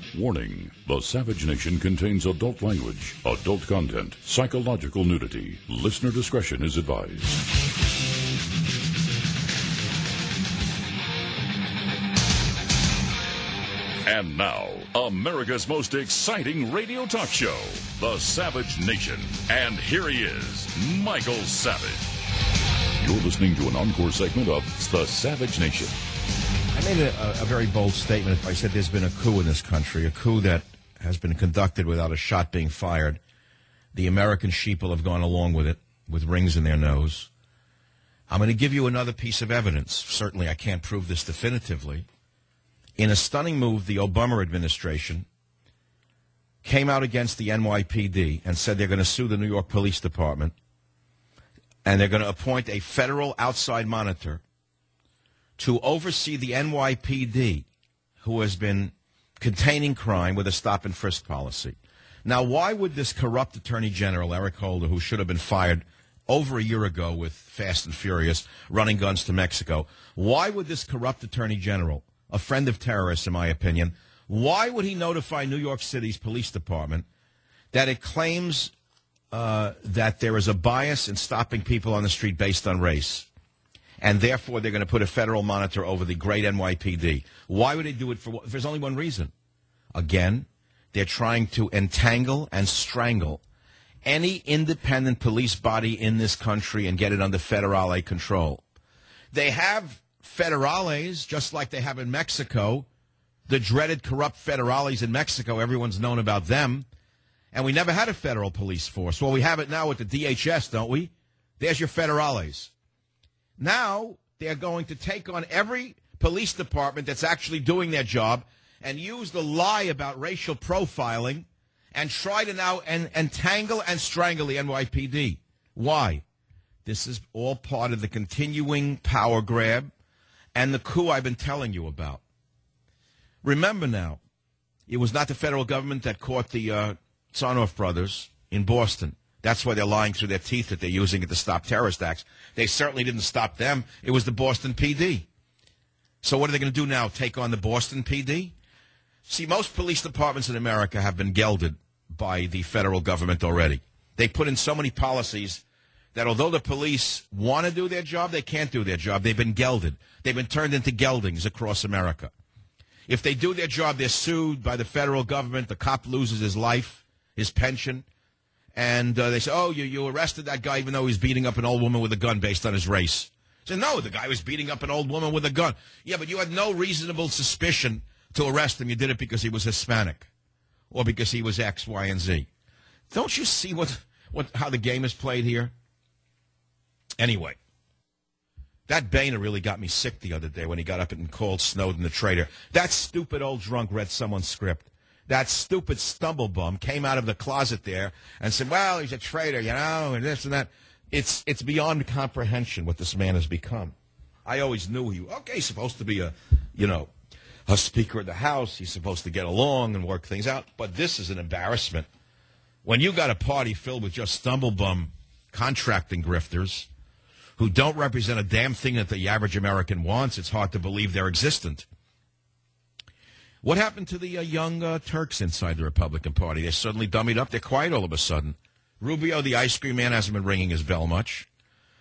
Warning, the Savage Nation contains adult language, adult content, psychological nudity. Listener discretion is advised. And now, America's most exciting radio talk show, The Savage Nation. And here he is, Michael Savage. You're listening to an encore segment of The Savage Nation. I made a very bold statement. I said there's been a coup in this country, a coup that has been conducted without a shot being fired. The American sheeple have gone along with it, with rings in their nose. I'm going to give you another piece of evidence. Certainly I can't prove this definitively. In a stunning move, the Obama administration came out against the NYPD and said they're going to sue the New York Police Department, and they're going to appoint a federal outside monitor to oversee the NYPD, who has been containing crime with a stop-and-frisk policy. Now, why would this corrupt Attorney General, Eric Holder, who should have been fired over a year ago with Fast and Furious, running guns to Mexico, why would this corrupt Attorney General, a friend of terrorists in my opinion, why would he notify New York City's police department that it claims that there is a bias in stopping people on the street based on race? And therefore, they're going to put a federal monitor over the great NYPD. Why would they do it for? There's only one reason. Again, they're trying to entangle and strangle any independent police body in this country and get it under federale control. They have federales, just like they have in Mexico, the dreaded corrupt federales in Mexico. Everyone's known about them. And we never had a federal police force. Well, we have it now with the DHS, don't we? There's your federales. Now they're going to take on every police department that's actually doing their job and use the lie about racial profiling and try to now entangle and strangle the NYPD. Why? This is all part of the continuing power grab and the coup I've been telling you about. Remember now, it was not the federal government that caught the Sarnoff brothers in Boston. That's why they're lying through their teeth that they're using it to stop terrorist acts. They certainly didn't stop them. It was the Boston PD. So what are they going to do now, take on the Boston PD? See, most police departments in America have been gelded by the federal government already. They put in so many policies that although the police want to do their job, they can't do their job. They've been gelded. They've been turned into geldings across America. If they do their job, they're sued by the federal government. The cop loses his life, his pension. And they say, oh, you arrested that guy even though he's beating up an old woman with a gun based on his race. Say, no, the guy was beating up an old woman with a gun. Yeah, but you had no reasonable suspicion to arrest him. You did it because he was Hispanic or because he was X, Y, and Z. Don't you see how the game is played here? Anyway, that Boehner really got me sick the other day when he got up and called Snowden the traitor. That stupid old drunk read someone's script. That stupid stumblebum came out of the closet there and said, well, he's a traitor, you know, and this and that. It's beyond comprehension what this man has become. I always knew he's supposed to be a Speaker of the House. He's supposed to get along and work things out. But this is an embarrassment. When you got a party filled with just stumblebum contracting grifters who don't represent a damn thing that the average American wants, it's hard to believe they're existent. What happened to the young Turks inside the Republican Party? They suddenly dummied up. They're quiet all of a sudden. Rubio, the ice cream man, hasn't been ringing his bell much.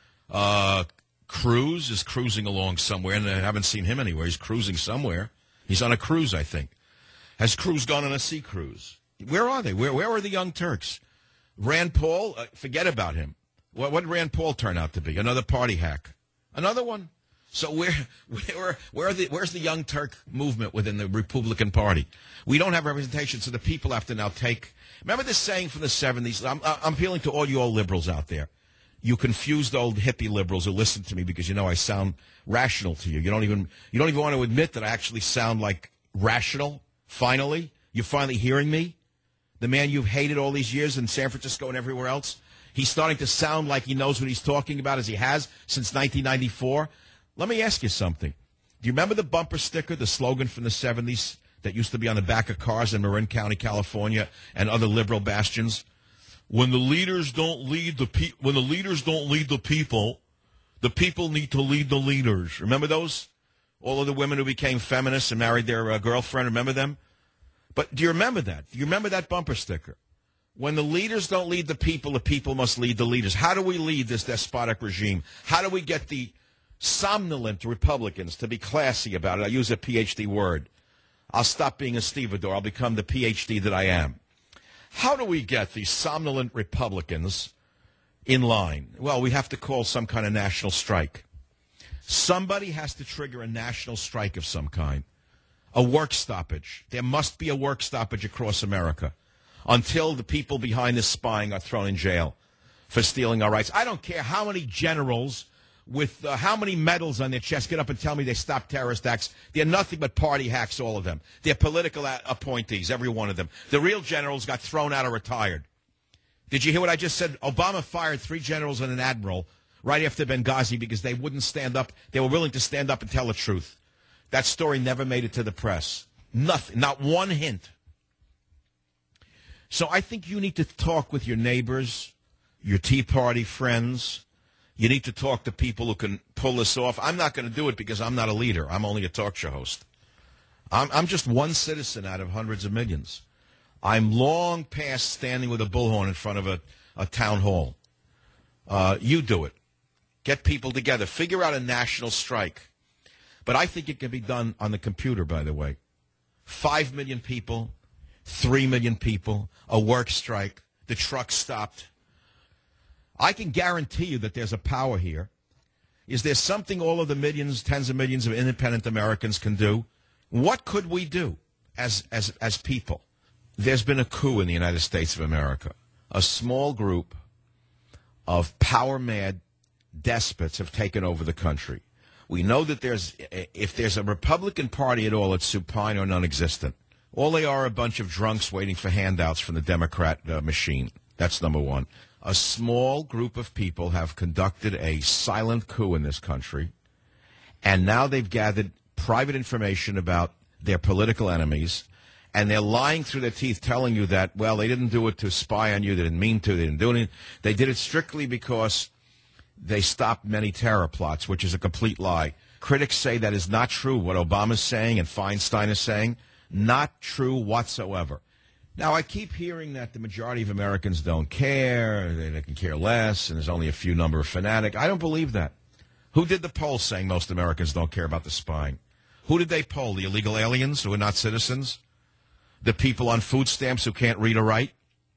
Cruz is cruising along somewhere, and I haven't seen him anywhere. He's cruising somewhere. He's on a cruise, I think. Has Cruz gone on a sea cruise? Where are they? Where are the young Turks? Rand Paul, forget about him. What did Rand Paul turn out to be? Another party hack. Another one? So where's the Young Turk movement within the Republican Party? We don't have representation, so the people have to now take. Remember this saying from the 70s? I'm appealing to all you old liberals out there. You confused old hippie liberals who listen to me because you know I sound rational to you. You don't even want to admit that I actually sound like rational. Finally, you're finally hearing me. The man you've hated all these years in San Francisco and everywhere else. He's starting to sound like he knows what he's talking about, as he has since 1994. Let me ask you something. Do you remember the bumper sticker, the slogan from the 70s that used to be on the back of cars in Marin County, California, and other liberal bastions? When the leaders don't lead the people, the people need to lead the leaders. Remember those? All of the women who became feminists and married their girlfriend, remember them? But do you remember that? Do you remember that bumper sticker? When the leaders don't lead the people must lead the leaders. How do we lead this despotic regime? How do we get the somnolent Republicans to be classy about it? I use a PhD word. I'll stop being a stevedore. I'll become the PhD that I am. How do we get these somnolent Republicans in line? Well, we have to call some kind of national strike. Somebody has to trigger a national strike of some kind. A work stoppage. There must be a work stoppage across America until the people behind this spying are thrown in jail for stealing our rights. I don't care how many generals with how many medals on their chest get up and tell me they stopped terrorist acts. They're nothing but party hacks, all of them. They're political appointees, every one of them. The real generals got thrown out or retired. Did you hear what I just said? Obama fired 3 generals and an admiral right after Benghazi because they wouldn't stand up. They were willing to stand up and tell the truth. That story never made it to the press. Nothing, not one hint. So I think you need to talk with your neighbors, your Tea Party friends. You need to talk to people who can pull this off. I'm not going to do it because I'm not a leader. I'm only a talk show host. I'm just one citizen out of hundreds of millions. I'm long past standing with a bullhorn in front of a town hall. You do it. Get people together. Figure out a national strike. But I think it can be done on the computer, by the way. 5 million people, 3 million people, a work strike, the truck stopped. I can guarantee you that there's a power here. Is there something all of the millions, tens of millions of independent Americans can do? What could we do as people? There's been a coup in the United States of America. A small group of power-mad despots have taken over the country. We know that if there's a Republican Party at all, it's supine or non-existent. All they are a bunch of drunks waiting for handouts from the Democrat machine. That's number one. A small group of people have conducted a silent coup in this country, and now they've gathered private information about their political enemies, and they're lying through their teeth telling you that, well, they didn't do it to spy on you, they didn't mean to, they didn't do anything. They did it strictly because they stopped many terror plots, which is a complete lie. Critics say that is not true, what Obama's saying and Feinstein is saying. Not true whatsoever. Now, I keep hearing that the majority of Americans don't care, they can care less, and there's only a few number of fanatics. I don't believe that. Who did the poll saying most Americans don't care about the spying? Who did they poll? The illegal aliens who are not citizens? The people on food stamps who can't read or write?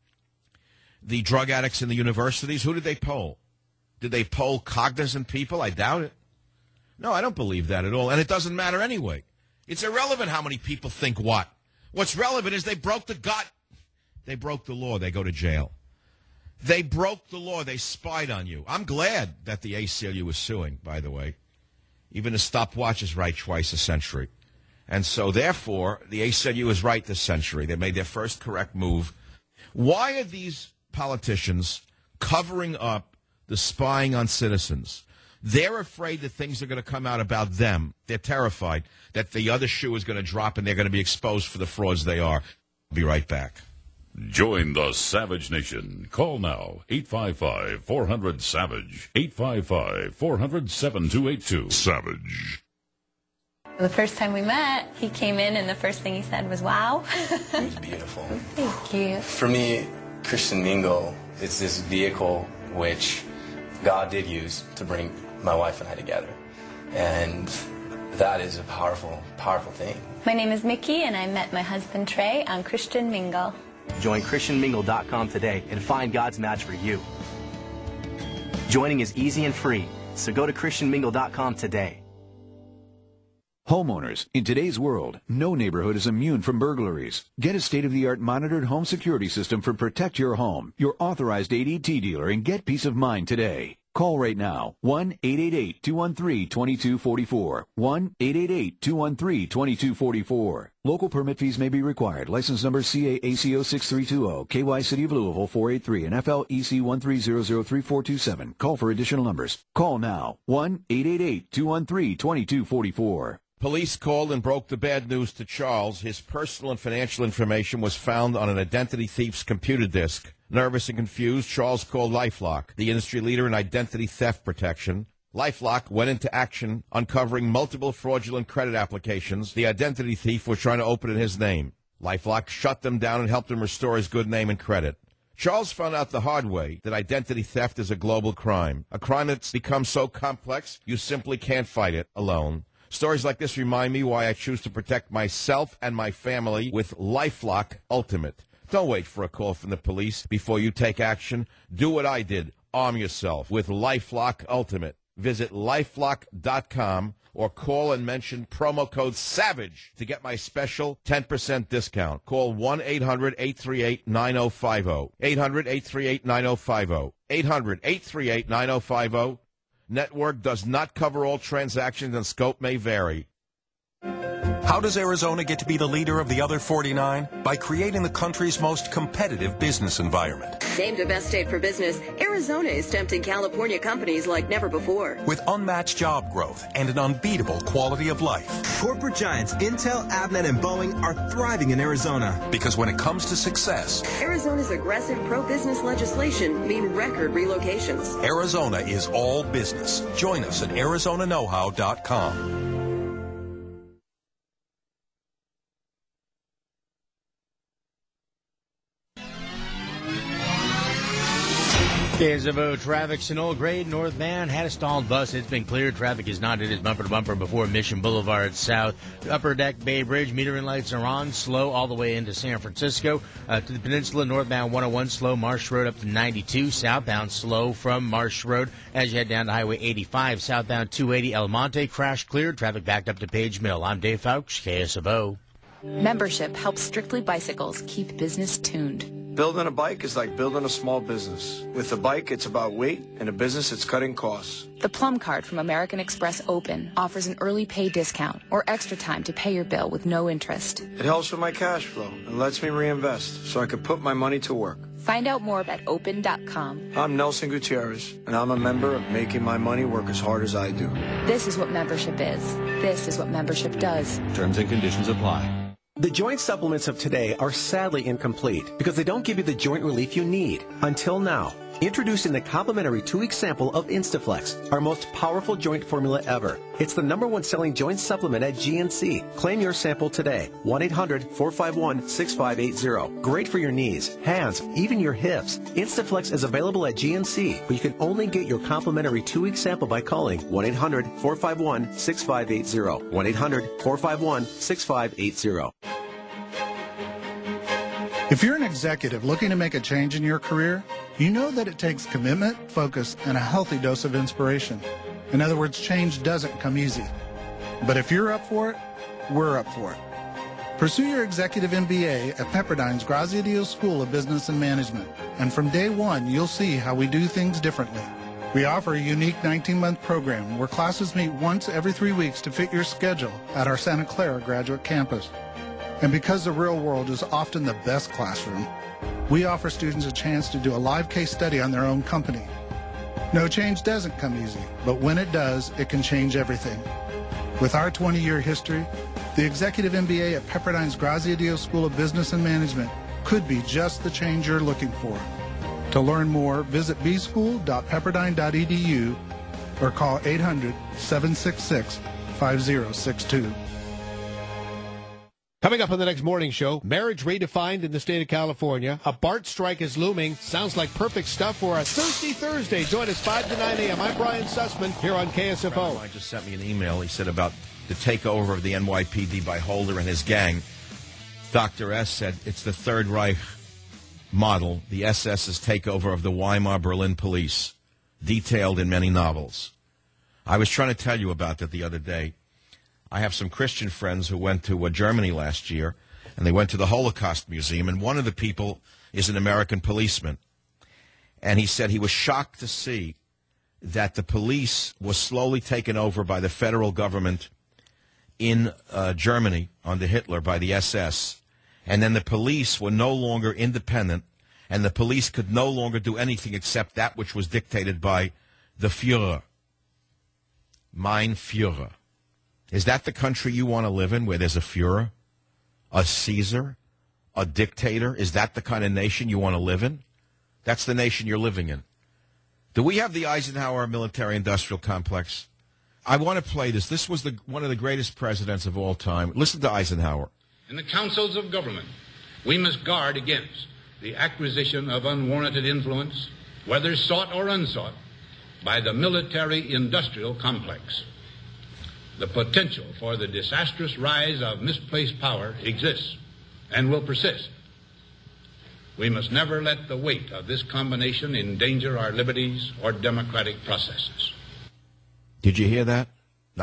The drug addicts in the universities? Who did they poll? Did they poll cognizant people? I doubt it. No, I don't believe that at all, and it doesn't matter anyway. It's irrelevant how many people think what. What's relevant is they broke the gut. They broke the law. They go to jail. They broke the law. They spied on you. I'm glad that the ACLU is suing, by the way. Even a stopwatch is right twice a century. And so, therefore, the ACLU is right this century. They made their first correct move. Why are these politicians covering up the spying on citizens? They're afraid that things are going to come out about them. They're terrified that the other shoe is going to drop and they're going to be exposed for the frauds they are. I'll be right back. Join the Savage Nation. Call now, 855-400-SAVAGE, 855-400-7282. Savage. The first time we met, he came in and the first thing he said was, wow. It was beautiful. Thank you. For me, Christian Mingle is this vehicle which God did use to bring my wife and I together. And that is a powerful, powerful thing. My name is Mickey, and I met my husband Trey on Christian Mingle. Join ChristianMingle.com today and find God's match for you. Joining is easy and free, so go to ChristianMingle.com today. Homeowners, in today's world, no neighborhood is immune from burglaries. Get a state-of-the-art monitored home security system from Protect Your Home, your authorized ADT dealer, and get peace of mind today. Call right now, 1-888-213-2244, 1-888-213-2244. Local permit fees may be required. License number CAACO 6320, KY City of Louisville 483, and FLEC 130033427. Call for additional numbers. Call now, 1-888-213-2244. Police called and broke the bad news to Charles. His personal and financial information was found on an identity thief's computer disk. Nervous and confused, Charles called LifeLock, the industry leader in identity theft protection. LifeLock went into action, uncovering multiple fraudulent credit applications the identity thief was trying to open in his name. LifeLock shut them down and helped him restore his good name and credit. Charles found out the hard way that identity theft is a global crime, a crime that's become so complex you simply can't fight it alone. Stories like this remind me why I choose to protect myself and my family with LifeLock Ultimate. Don't wait for a call from the police before you take action. Do what I did. Arm yourself with LifeLock Ultimate. Visit LifeLock.com or call and mention promo code SAVAGE to get my special 10% discount. Call 1-800-838-9050. 800-838-9050. 800-838-9050. Network does not cover all transactions and scope may vary. How does Arizona get to be the leader of the other 49? By creating the country's most competitive business environment. Named the best state for business, Arizona is tempting California companies like never before. With unmatched job growth and an unbeatable quality of life. Corporate giants Intel, Avnet, and Boeing are thriving in Arizona. Because when it comes to success, Arizona's aggressive pro-business legislation mean record relocations. Arizona is all business. Join us at ArizonaKnowHow.com. KSFO traffic, Sonoma grade northbound had a stalled bus. It's been cleared. Traffic is not in its bumper to bumper before Mission Boulevard South. Upper Deck Bay Bridge, metering lights are on, slow all the way into San Francisco. To the peninsula, northbound 101, slow Marsh Road up to 92. Southbound, slow from Marsh Road as you head down to Highway 85. Southbound 280, El Monte, crash cleared. Traffic backed up to Page Mill. I'm Dave Fouch, KSFO. Membership helps Strictly Bicycles keep business tuned. Building a bike is like building a small business. With a bike, it's about weight. In a business, it's cutting costs. The Plum Card from American Express Open offers an early pay discount or extra time to pay your bill with no interest. It helps with my cash flow and lets me reinvest so I can put my money to work. Find out more at open.com. I'm Nelson Gutierrez, and I'm a member of making my money work as hard as I do. This is what membership is. This is what membership does. Terms and conditions apply. The joint supplements of today are sadly incomplete because they don't give you the joint relief you need. Until now. Introducing the complimentary 2-week sample of Instaflex, our most powerful joint formula ever. It's the #1 selling joint supplement at GNC. Claim your sample today. 1-800-451-6580. Great for your knees, hands, even your hips. Instaflex is available at GNC, but you can only get your complimentary 2-week sample by calling 1-800-451-6580. 1-800-451-6580. If you're an executive looking to make a change in your career, you know that it takes commitment, focus, and a healthy dose of inspiration. In other words, change doesn't come easy. But if you're up for it, we're up for it. Pursue your executive MBA at Pepperdine's Graziadio School of Business and Management. And from day one, you'll see how we do things differently. We offer a unique 19-month program where classes meet once every 3 weeks to fit your schedule at our Santa Clara graduate campus. And because the real world is often the best classroom, we offer students a chance to do a live case study on their own company. No change doesn't come easy, but when it does, it can change everything. With our 20-year history, the Executive MBA at Pepperdine's Graziadio School of Business and Management could be just the change you're looking for. To learn more, visit bschool.pepperdine.edu or call 800-766-5062. Coming up on the next morning show, marriage redefined in the state of California. A BART strike is looming. Sounds like perfect stuff for a Thirsty Thursday. Join us 5 to 9 a.m. I'm Brian Sussman here on KSFO. I just sent me an email. He said about the takeover of the NYPD by Holder and his gang. Dr. S said it's the Third Reich model, the SS's takeover of the Weimar Berlin police, detailed in many novels. I was trying to tell you about that the other day. I have some Christian friends who went to Germany last year, and they went to the Holocaust Museum, and one of the people is an American policeman. And he said he was shocked to see that the police was slowly taken over by the federal government in Germany under Hitler, by the SS. And then the police were no longer independent, and the police could no longer do anything except that which was dictated by the Führer. Mein Führer. Is that the country you want to live in, where there's a Führer, a Caesar, a dictator? Is that the kind of nation you want to live in? That's the nation you're living in. Do we have the Eisenhower military-industrial complex? I want to play this. This was one of the greatest presidents of all time. Listen to Eisenhower. In the councils of government, we must guard against the acquisition of unwarranted influence, whether sought or unsought, by the military-industrial complex. The potential for the disastrous rise of misplaced power exists and will persist. We must never let the weight of this combination endanger our liberties or democratic processes. Did you hear that?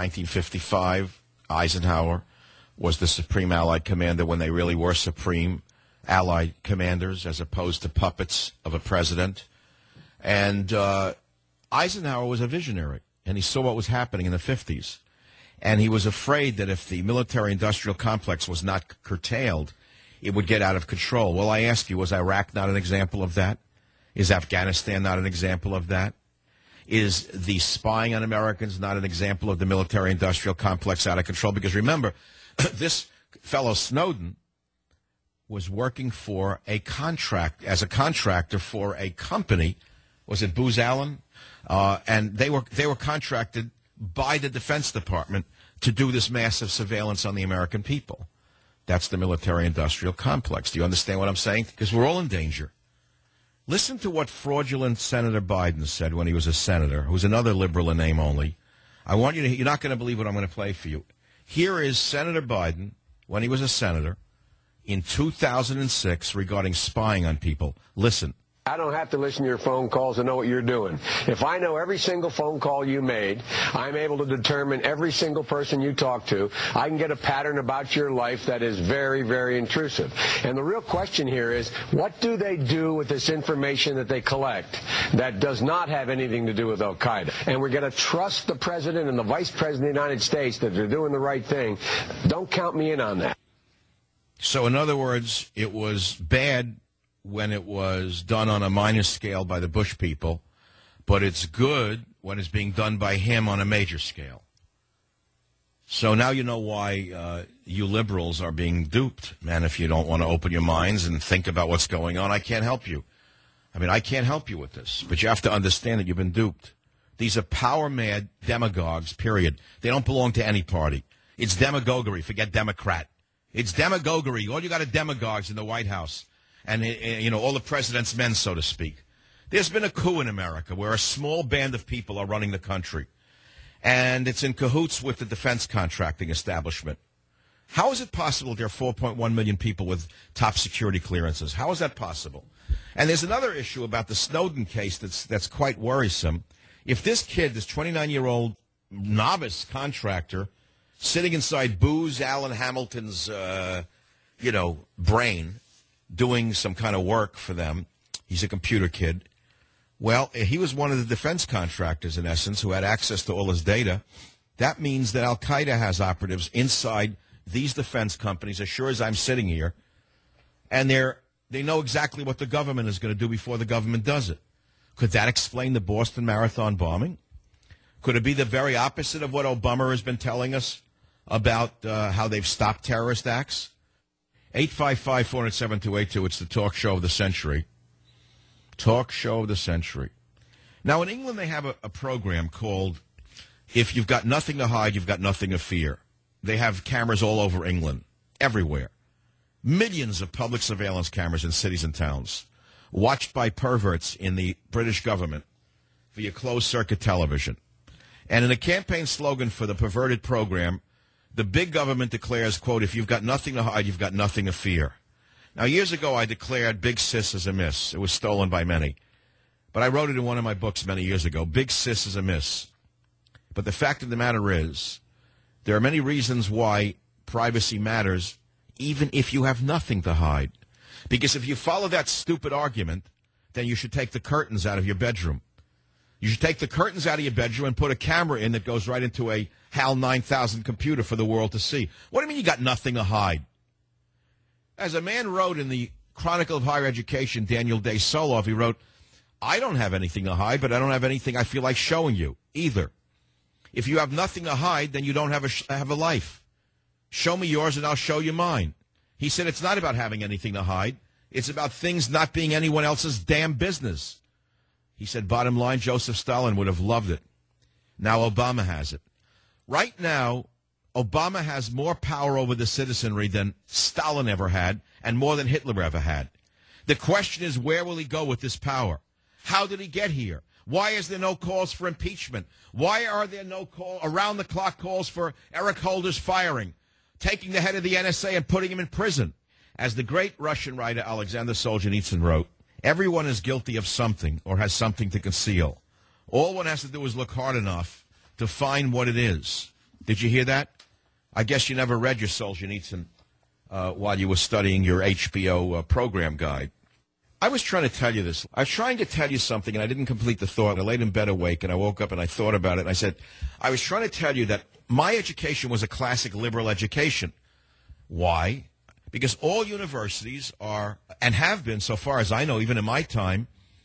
1955, Eisenhower was the Supreme Allied Commander when they really were Supreme Allied Commanders as opposed to puppets of a president. And Eisenhower was a visionary, and he saw what was happening in the 50s. And he was afraid that if the military-industrial complex was not curtailed, it would get out of control. Well, I ask you, was Iraq not an example of that? Is Afghanistan not an example of that? Is the spying on Americans not an example of the military-industrial complex out of control? Because remember, this fellow Snowden was working for a contractor for a company. Was it Booz Allen? And they were contracted by the Defense Department to do this massive surveillance on the American people. That's the military-industrial complex. Do you understand what I'm saying? Because we're all in danger. Listen to what fraudulent Senator Biden said when he was a senator, who's another liberal in name only. I want you to, you're not going to believe what I'm going to play for you. Here is Senator Biden when he was a senator in 2006 regarding spying on people. Listen. I don't have to listen to your phone calls to know what you're doing. If I know every single phone call you made, I'm able to determine every single person you talk to. I can get a pattern about your life that is very, very intrusive. And the real question here is, what do they do with this information that they collect that does not have anything to do with al-Qaeda? And we're going to trust the president and the vice president of the United States that they're doing the right thing. Don't count me in on that. So in other words, it was bad when it was done on a minor scale by the Bush people, but it's good when it's being done by him on a major scale. So now you know why you liberals are being duped. Man, if you don't want to open your minds and think about what's going on, I can't help you. I mean, I can't help you with this, but you have to understand that you've been duped. These are power-mad demagogues, period. They don't belong to any party. It's demagoguery. Forget Democrat. It's demagoguery. All you got are demagogues in the White House. And, you know, all the president's men, so to speak. There's been a coup in America where a small band of people are running the country. And it's in cahoots with the defense contracting establishment. How is it possible there are 4.1 million people with top security clearances? How is that possible? And there's another issue about the Snowden case that's quite worrisome. If this kid, this 29-year-old novice contractor, sitting inside Booz Allen Hamilton's, brain, doing some kind of work for them. He's a computer kid. Well, he was one of the defense contractors, in essence, who had access to all his data. That means that al-Qaeda has operatives inside these defense companies, as sure as I'm sitting here, and they know exactly what the government is going to do before the government does it. Could that explain the Boston Marathon bombing? Could it be the very opposite of what Obama has been telling us about how they've stopped terrorist acts? 855-407-282. It's the talk show of the century. Talk show of the century. Now, in England, they have a program called If You've Got Nothing to Hide, You've Got Nothing to Fear. They have cameras all over England, everywhere. Millions of public surveillance cameras in cities and towns, watched by perverts in the British government via closed-circuit television. And in a campaign slogan for the perverted program, the big government declares, quote, if you've got nothing to hide, you've got nothing to fear. Now, years ago, I declared Big Sis is a miss. It was stolen by many. But I wrote it in one of my books many years ago. Big Sis is a miss. But the fact of the matter is, there are many reasons why privacy matters, even if you have nothing to hide. Because if you follow that stupid argument, then you should take the curtains out of your bedroom. You should take the curtains out of your bedroom and put a camera in that goes right into a HAL 9000 computer for the world to see. What do you mean you got nothing to hide? As a man wrote in the Chronicle of Higher Education, Daniel Day Soloff, he wrote, I don't have anything to hide, but I don't have anything I feel like showing you either. If you have nothing to hide, then you don't have a life. Show me yours and I'll show you mine. He said it's not about having anything to hide. It's about things not being anyone else's damn business. He said, bottom line, Joseph Stalin would have loved it. Now Obama has it. Right now, Obama has more power over the citizenry than Stalin ever had and more than Hitler ever had. The question is, where will he go with this power? How did he get here? Why is there no calls for impeachment? Why are there no around-the-clock calls for Eric Holder's firing, taking the head of the NSA and putting him in prison? As the great Russian writer Alexander Solzhenitsyn wrote, everyone is guilty of something or has something to conceal. All one has to do is look hard enough to find what it is. Did you hear that? I guess you never read your Solzhenitsyn while you were studying your HBO program guide. I was trying to tell you this. I was trying to tell you something, and I didn't complete the thought. I laid in bed awake, and I woke up, and I thought about it, and I said, I was trying to tell you that my education was a classic liberal education. Why? Because all universities are, and have been, so far as I know, even in my time,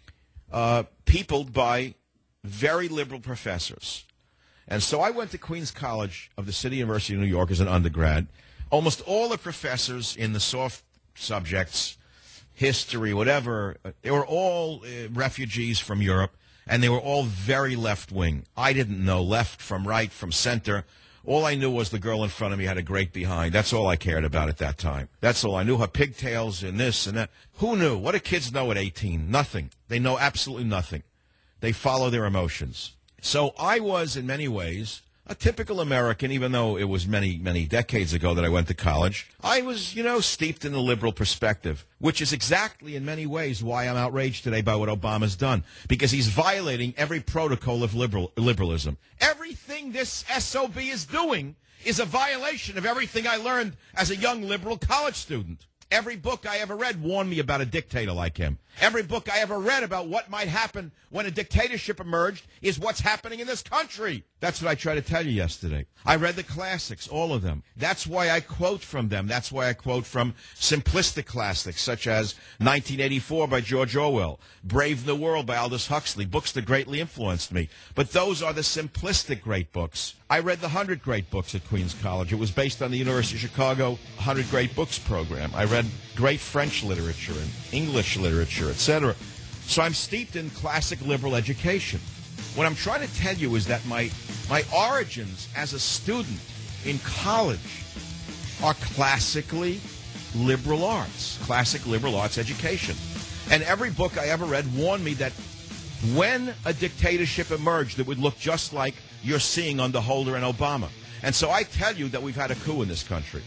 peopled by very liberal professors. And so I went to Queens College of the City University of New York as an undergrad. Almost all the professors in the soft subjects, history, whatever, they were all refugees from Europe, and they were all very left-wing. I didn't know left from right, from center. All I knew was the girl in front of me had a great behind. That's all I cared about at that time. That's all I knew, her pigtails and this and that. Who knew? What do kids know at 18? Nothing. They know absolutely nothing. They follow their emotions. So I was, in many ways, a typical American, even though it was many, many decades ago that I went to college. I was, steeped in the liberal perspective, which is exactly, in many ways, why I'm outraged today by what Obama's done, because he's violating every protocol of liberalism. Everything this SOB is doing is a violation of everything I learned as a young liberal college student. Every book I ever read warned me about a dictator like him. Every book I ever read about what might happen when a dictatorship emerged is what's happening in this country. That's what I tried to tell you yesterday. I read the classics, all of them. That's why I quote from them. That's why I quote from simplistic classics such as 1984 by George Orwell, Brave New World by Aldous Huxley, books that greatly influenced me. But those are the simplistic great books. I read the 100 Great Books at Queens College. It was based on the University of Chicago 100 Great Books program. I read great French literature and English literature, etc. So I'm steeped in classic liberal education. What I'm trying to tell you is that my origins as a student in college are classically liberal arts, classic liberal arts education. And every book I ever read warned me that when a dictatorship emerged, it would look just like you're seeing under Holder and Obama. And so I tell you that we've had a coup in this country.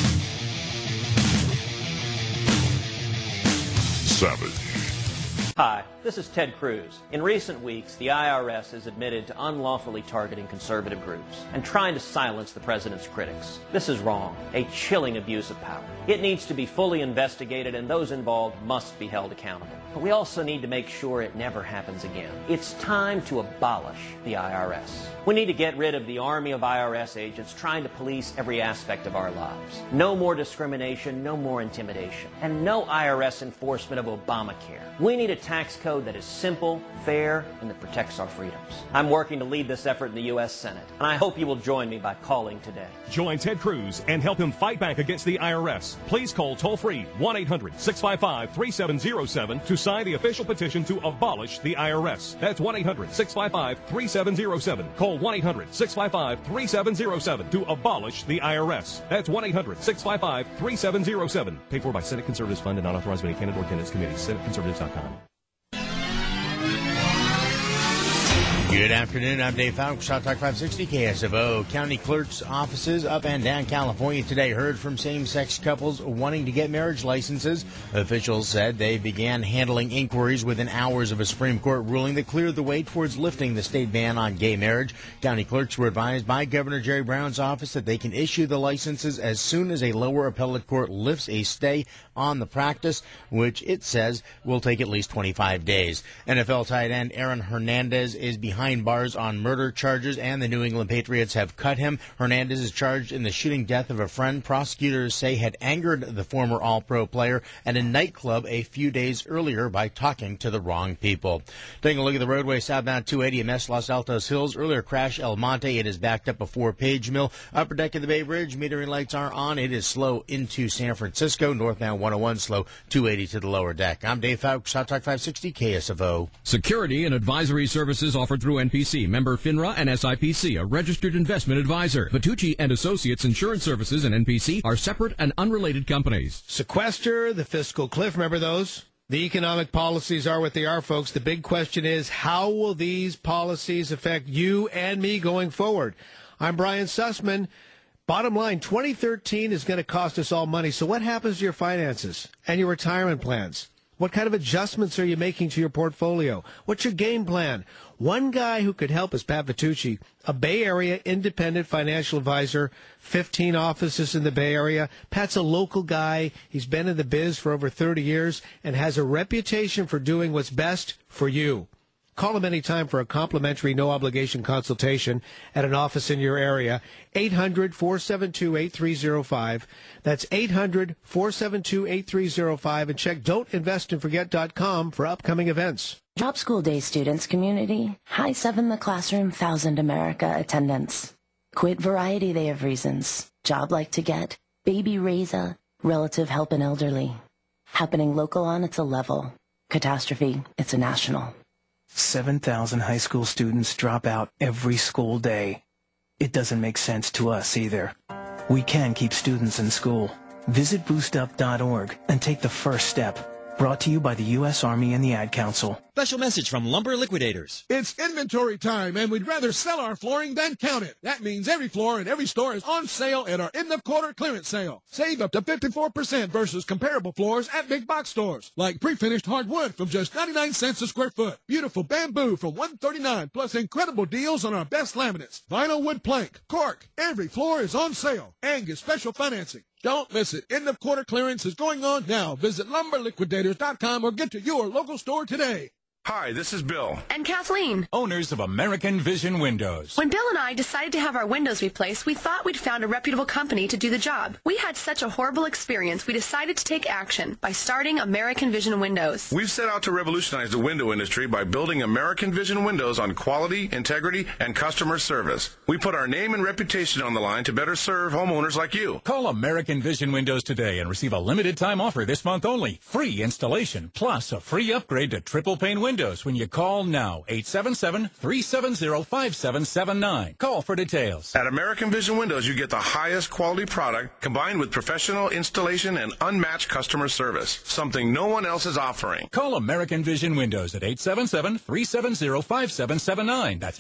Savage. Hi, this is Ted Cruz. In recent weeks, the IRS has admitted to unlawfully targeting conservative groups and trying to silence the president's critics. This is wrong, a chilling abuse of power. It needs to be fully investigated, and those involved must be held accountable. But we also need to make sure it never happens again. It's time to abolish the IRS. We need to get rid of the army of IRS agents trying to police every aspect of our lives. No more discrimination, no more intimidation, and no IRS enforcement of Obamacare. We need a tax code that is simple, fair, and that protects our freedoms. I'm working to lead this effort in the U.S. Senate, and I hope you will join me by calling today. Join Ted Cruz and help him fight back against the IRS. Please call toll-free 1-800-655-3707 to sign the official petition to abolish the IRS. That's 1-800-655-3707. Call 1-800-655-3707 to abolish the IRS. That's 1-800-655-3707. Paid for by Senate Conservatives Fund and not authorized by any candidate or candidates committee. SenateConservatives.com. Good afternoon. I'm Dave Fowler, Talk 560 KSFO. County clerks' offices up and down California today heard from same-sex couples wanting to get marriage licenses. Officials said they began handling inquiries within hours of a Supreme Court ruling that cleared the way towards lifting the state ban on gay marriage. County clerks were advised by Governor Jerry Brown's office that they can issue the licenses as soon as a lower appellate court lifts a stay on the practice, which it says will take at least 25 days. NFL tight end Aaron Hernandez is behind bars on murder charges, and the New England Patriots have cut him. Hernandez is charged in the shooting death of a friend prosecutors say had angered the former All-Pro player at a nightclub a few days earlier by talking to the wrong people. Taking a look at the roadway southbound 280 MS Los Altos Hills. Earlier crash El Monte. It is backed up before Page Mill. Upper deck of the Bay Bridge. Metering lights are on. It is slow into San Francisco. Northbound 101 slow, 280 to the lower deck. I'm Dave Fowles, Hot Talk 560 KSFO. Security and advisory services offered through NPC, member FINRA and SIPC, a registered investment advisor. Vitucci and Associates Insurance Services and NPC are separate and unrelated companies. Sequester, the fiscal cliff, remember those? The economic policies are what they are, folks. The big question is, how will these policies affect you and me going forward? I'm Brian Sussman. Bottom line, 2013 is going to cost us all money. So what happens to your finances and your retirement plans? What kind of adjustments are you making to your portfolio? What's your game plan? One guy who could help is Pat Vitucci, a Bay Area independent financial advisor, 15 offices in the Bay Area. Pat's a local guy. He's been in the biz for over 30 years and has a reputation for doing what's best for you. Call him anytime for a complimentary, no-obligation consultation at an office in your area. 800-472-8305. That's 800-472-8305. And check don'tinvestandforget.com for upcoming events. Job School Day students community. High 7 the classroom, 1,000 America attendance. Quit variety, they have reasons. Job like to get. Baby raiser. Relative help and elderly. Happening local on, it's a level. Catastrophe, it's a national. 7,000 high school students drop out every school day. It doesn't make sense to us either. We can keep students in school. Visit boostup.org and take the first step. Brought to you by the U.S. Army and the Ad Council. Special message from Lumber Liquidators. It's inventory time, and we'd rather sell our flooring than count it. That means every floor in every store is on sale at our end-of-quarter clearance sale. Save up to 54% versus comparable floors at big box stores, like pre-finished hardwood from just 99 cents a square foot. Beautiful bamboo from $139, plus incredible deals on our best laminates. Vinyl wood plank, cork. Every floor is on sale and get special financing. Don't miss it. End of quarter clearance is going on now. Visit lumberliquidators.com or get to your local store today. Hi, this is Bill. And Kathleen. Owners of American Vision Windows. When Bill and I decided to have our windows replaced, we thought we'd found a reputable company to do the job. We had such a horrible experience, we decided to take action by starting American Vision Windows. We've set out to revolutionize the window industry by building American Vision Windows on quality, integrity, and customer service. We put our name and reputation on the line to better serve homeowners like you. Call American Vision Windows today and receive a limited time offer this month only. Free installation, plus a free upgrade to triple pane windows when you call now. 877-370-5779. Call for details. At American Vision Windows, you get the highest quality product combined with professional installation and unmatched customer service, something no one else is offering. Call American Vision Windows at 877-370-5779. That's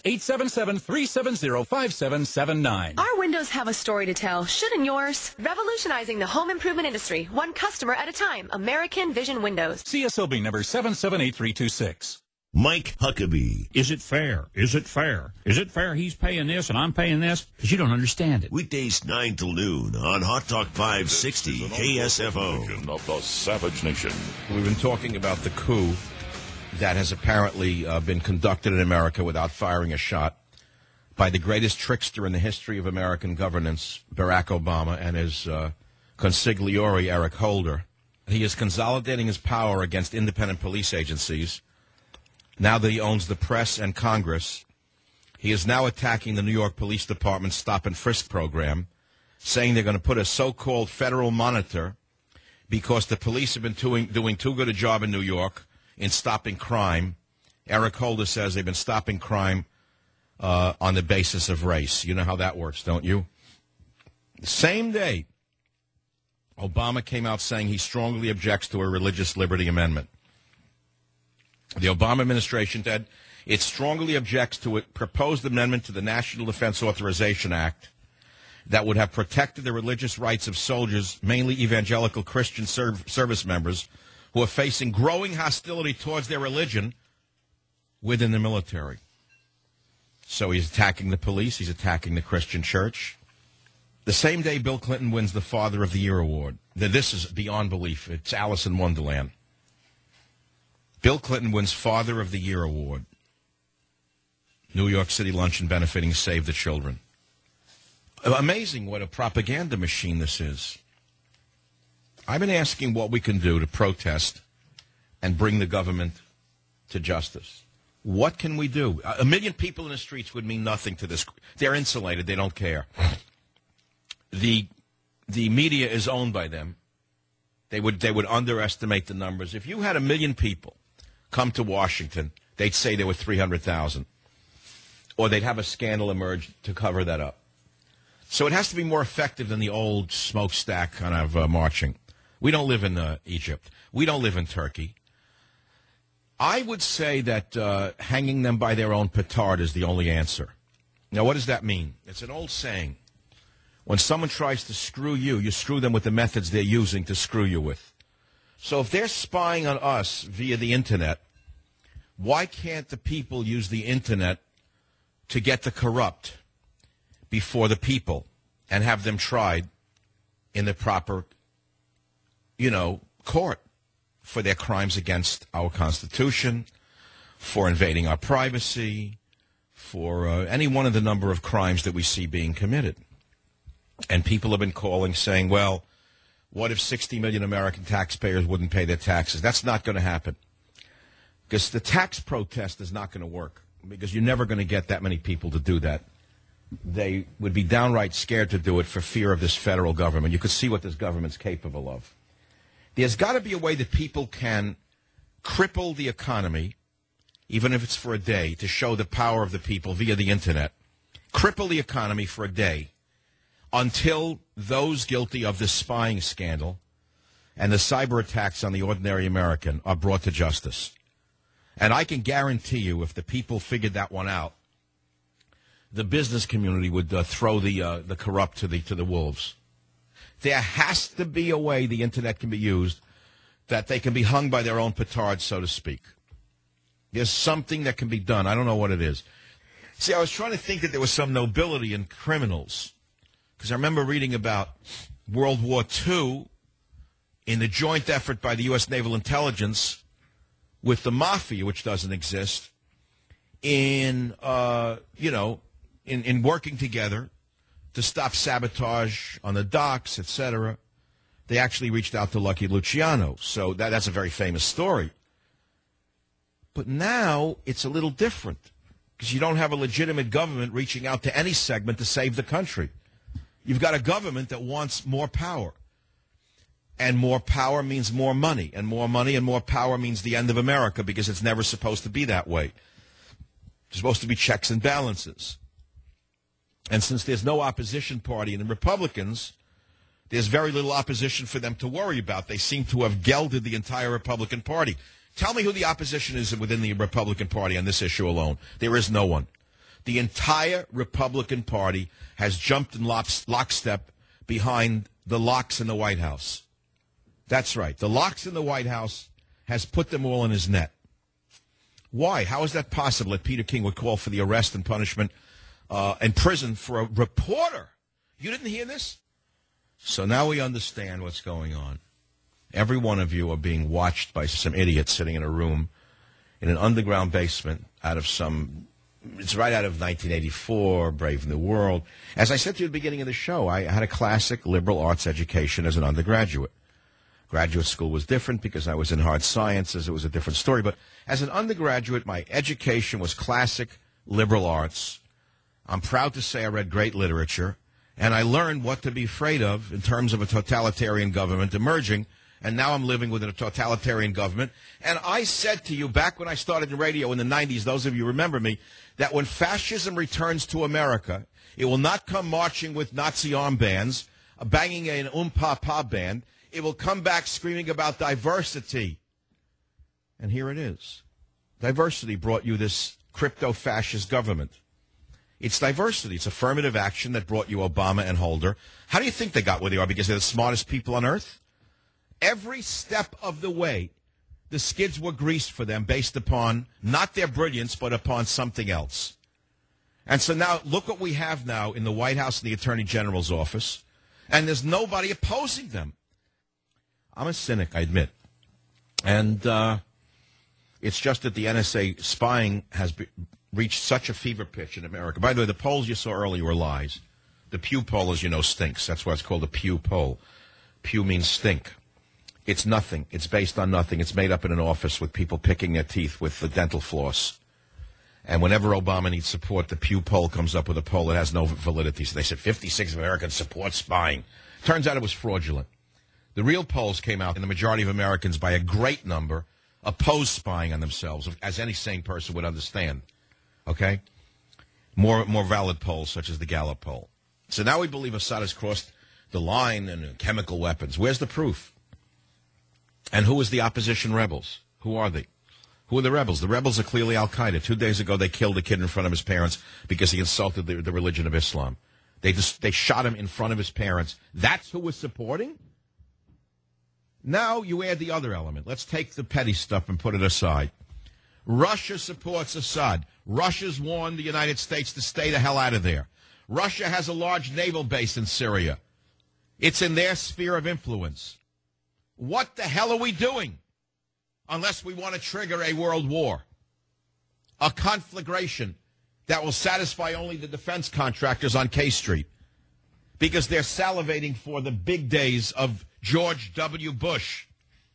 877-370-5779. Our windows have a story to tell. Shouldn't yours? Revolutionizing the home improvement industry, one customer at a time. American Vision Windows. CSLB number 778326. Mike Huckabee. Is it fair? Is it fair? Is it fair he's paying this and I'm paying this? Because you don't understand it. Weekdays 9 till noon on Hot Talk 560 KSFO. Of the Savage Nation. We've been talking about the coup that has apparently been conducted in America without firing a shot by the greatest trickster in the history of American governance, Barack Obama, and his consigliere, Eric Holder. He is consolidating his power against independent police agencies. Now that he owns the press and Congress, he is now attacking the New York Police Department's stop and frisk program, saying they're going to put a so-called federal monitor because the police have been doing too good a job in New York in stopping crime. Eric Holder says they've been stopping crime on the basis of race. You know how that works, don't you? The same day, Obama came out saying he strongly objects to a religious liberty amendment. The Obama administration said it strongly objects to a proposed amendment to the National Defense Authorization Act that would have protected the religious rights of soldiers, mainly evangelical Christian service members, who are facing growing hostility towards their religion within the military. So he's attacking the police. He's attacking the Christian church. The same day Bill Clinton wins the Father of the Year award. This is beyond belief. It's Alice in Wonderland. Bill Clinton wins Father of the Year award. New York City luncheon benefiting Save the Children. Amazing what a propaganda machine this is. I've been asking what we can do to protest and bring the government to justice. What can we do? 1 million people in the streets would mean nothing to this. They're insulated. They don't care. The media is owned by them. They would underestimate the numbers. If you had 1 million people come to Washington, they'd say there were 300,000. Or they'd have a scandal emerge to cover that up. So it has to be more effective than the old smokestack kind of marching. We don't live in Egypt. We don't live in Turkey. I would say that hanging them by their own petard is the only answer. Now, what does that mean? It's an old saying. When someone tries to screw you, you screw them with the methods they're using to screw you with. So if they're spying on us via the Internet, why can't the people use the Internet to get the corrupt before the people and have them tried in the proper, court for their crimes against our Constitution, for invading our privacy, for any one of the number of crimes that we see being committed? And people have been calling saying, well, what if 60 million American taxpayers wouldn't pay their taxes? That's not going to happen. Because the tax protest is not going to work. Because you're never going to get that many people to do that. They would be downright scared to do it for fear of this federal government. You could see what this government's capable of. There's got to be a way that people can cripple the economy, even if it's for a day, to show the power of the people via the Internet. Cripple the economy for a day until those guilty of this spying scandal and the cyber attacks on the ordinary American are brought to justice. And I can guarantee you, if the people figured that one out, the business community would throw the corrupt to the wolves. There has to be a way the Internet can be used that they can be hung by their own petard, so to speak. There's something that can be done. I don't know what it is. See, I was trying to think that there was some nobility in criminals, because I remember reading about World War II in the joint effort by the U.S. Naval Intelligence with the mafia, which doesn't exist, in working together to stop sabotage on the docks, etc. They actually reached out to Lucky Luciano. So that's a very famous story. But now it's a little different, because you don't have a legitimate government reaching out to any segment to save the country. You've got a government that wants more power. And more power means more money. And more power means the end of America, because it's never supposed to be that way. There's supposed to be checks and balances. And since there's no opposition party in the Republicans, there's very little opposition for them to worry about. They seem to have gelded the entire Republican Party. Tell me who the opposition is within the Republican Party on this issue alone. There is no one. The entire Republican Party has jumped in lockstep behind the locks in the White House. That's right. The locks in the White House has put them all in his net. Why? How is that possible that Peter King would call for the arrest and punishment and prison for a reporter? You didn't hear this? So now we understand what's going on. Every one of you are being watched by some idiot sitting in a room in an underground basement it's right out of 1984, Brave New World. As I said to you at the beginning of the show, I had a classic liberal arts education as an undergraduate. Graduate school was different because I was in hard sciences. It was a different story. But as an undergraduate, my education was classic liberal arts. I'm proud to say I read great literature, and I learned what to be afraid of in terms of a totalitarian government emerging, and now I'm living within a totalitarian government. And I said to you back when I started in radio in the 90s, those of you remember me, that when fascism returns to America, it will not come marching with Nazi armbands, banging an pa band. It will come back screaming about diversity. And here it is. Diversity brought you this crypto-fascist government. It's diversity. It's affirmative action that brought you Obama and Holder. How do you think they got where they are? Because they're the smartest people on earth? Every step of the way, the skids were greased for them based upon not their brilliance, but upon something else. And so now, look what we have now in the White House and the Attorney General's office, and there's nobody opposing them. I'm a cynic, I admit. And it's just that the NSA spying has reached such a fever pitch in America. By the way, the polls you saw earlier were lies. The Pew poll, as you know, stinks. That's why it's called a Pew poll. Pew means stink. It's nothing. It's based on nothing. It's made up in an office with people picking their teeth with the dental floss. And whenever Obama needs support, the Pew poll comes up with a poll that has no validity. So they said 56 Americans support spying. Turns out it was fraudulent. The real polls came out, and the majority of Americans, by a great number, oppose spying on themselves, as any sane person would understand. Okay? More valid polls, such as the Gallup poll. So now we believe Assad has crossed the line and chemical weapons. Where's the proof? And who is the opposition rebels? Who are they? Who are the rebels? The rebels are clearly Al-Qaeda. 2 days ago, they killed a kid in front of his parents because he insulted the religion of Islam. They shot him in front of his parents. That's who we're supporting? Now you add the other element. Let's take the petty stuff and put it aside. Russia supports Assad. Russia's warned the United States to stay the hell out of there. Russia has a large naval base in Syria. It's in their sphere of influence. What the hell are we doing? Unless we want to trigger a world war. A conflagration that will satisfy only the defense contractors on K Street. Because they're salivating for the big days of George W. Bush.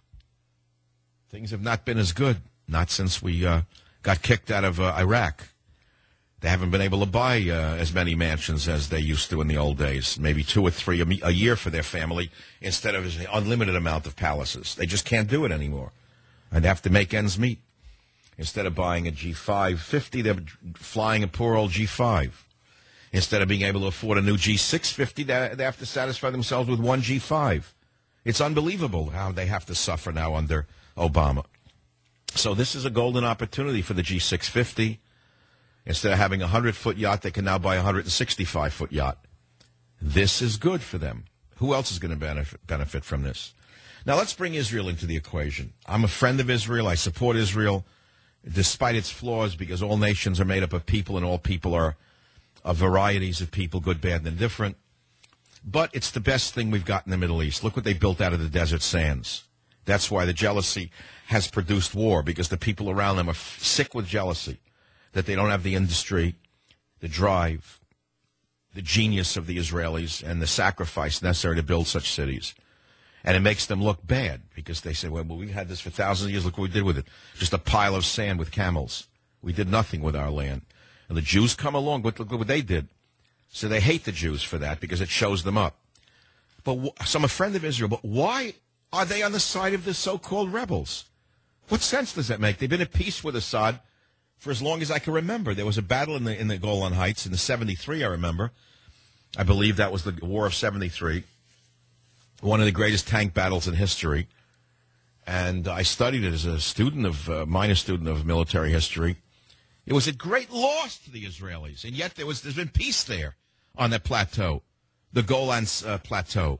Things have not been as good. Not since we got kicked out of Iraq. They haven't been able to buy as many mansions as they used to in the old days. Maybe 2 or 3 a year for their family instead of an unlimited amount of palaces. They just can't do it anymore. And they have to make ends meet. Instead of buying a G550, they're flying a poor old G5. Instead of being able to afford a new G650, they have to satisfy themselves with one G5. It's unbelievable how they have to suffer now under Obama. So this is a golden opportunity for the G650. Instead of having a 100-foot yacht, they can now buy a 165-foot yacht. This is good for them. Who else is going to benefit from this? Now, let's bring Israel into the equation. I'm a friend of Israel. I support Israel, despite its flaws, because all nations are made up of people, and all people are varieties of people, good, bad, and indifferent. But it's the best thing we've got in the Middle East. Look what they built out of the desert sands. That's why the jealousy has produced war, because the people around them are sick with jealousy, that they don't have the industry, the drive, the genius of the Israelis, and the sacrifice necessary to build such cities. And it makes them look bad, because they say, well, we've had this for thousands of years. Look what we did with it. Just a pile of sand with camels. We did nothing with our land. And the Jews come along, look what they did. So they hate the Jews for that, because it shows them up. So I'm a friend of Israel, but why are they on the side of the so-called rebels? What sense does that make? They've been at peace with Assad for as long as I can remember. There was a battle in the Golan Heights in the 73, I remember. I believe that was the War of 73, one of the greatest tank battles in history. And I studied it as a minor student of military history. It was a great loss to the Israelis, and yet there's been peace there on that plateau, the Golan Plateau.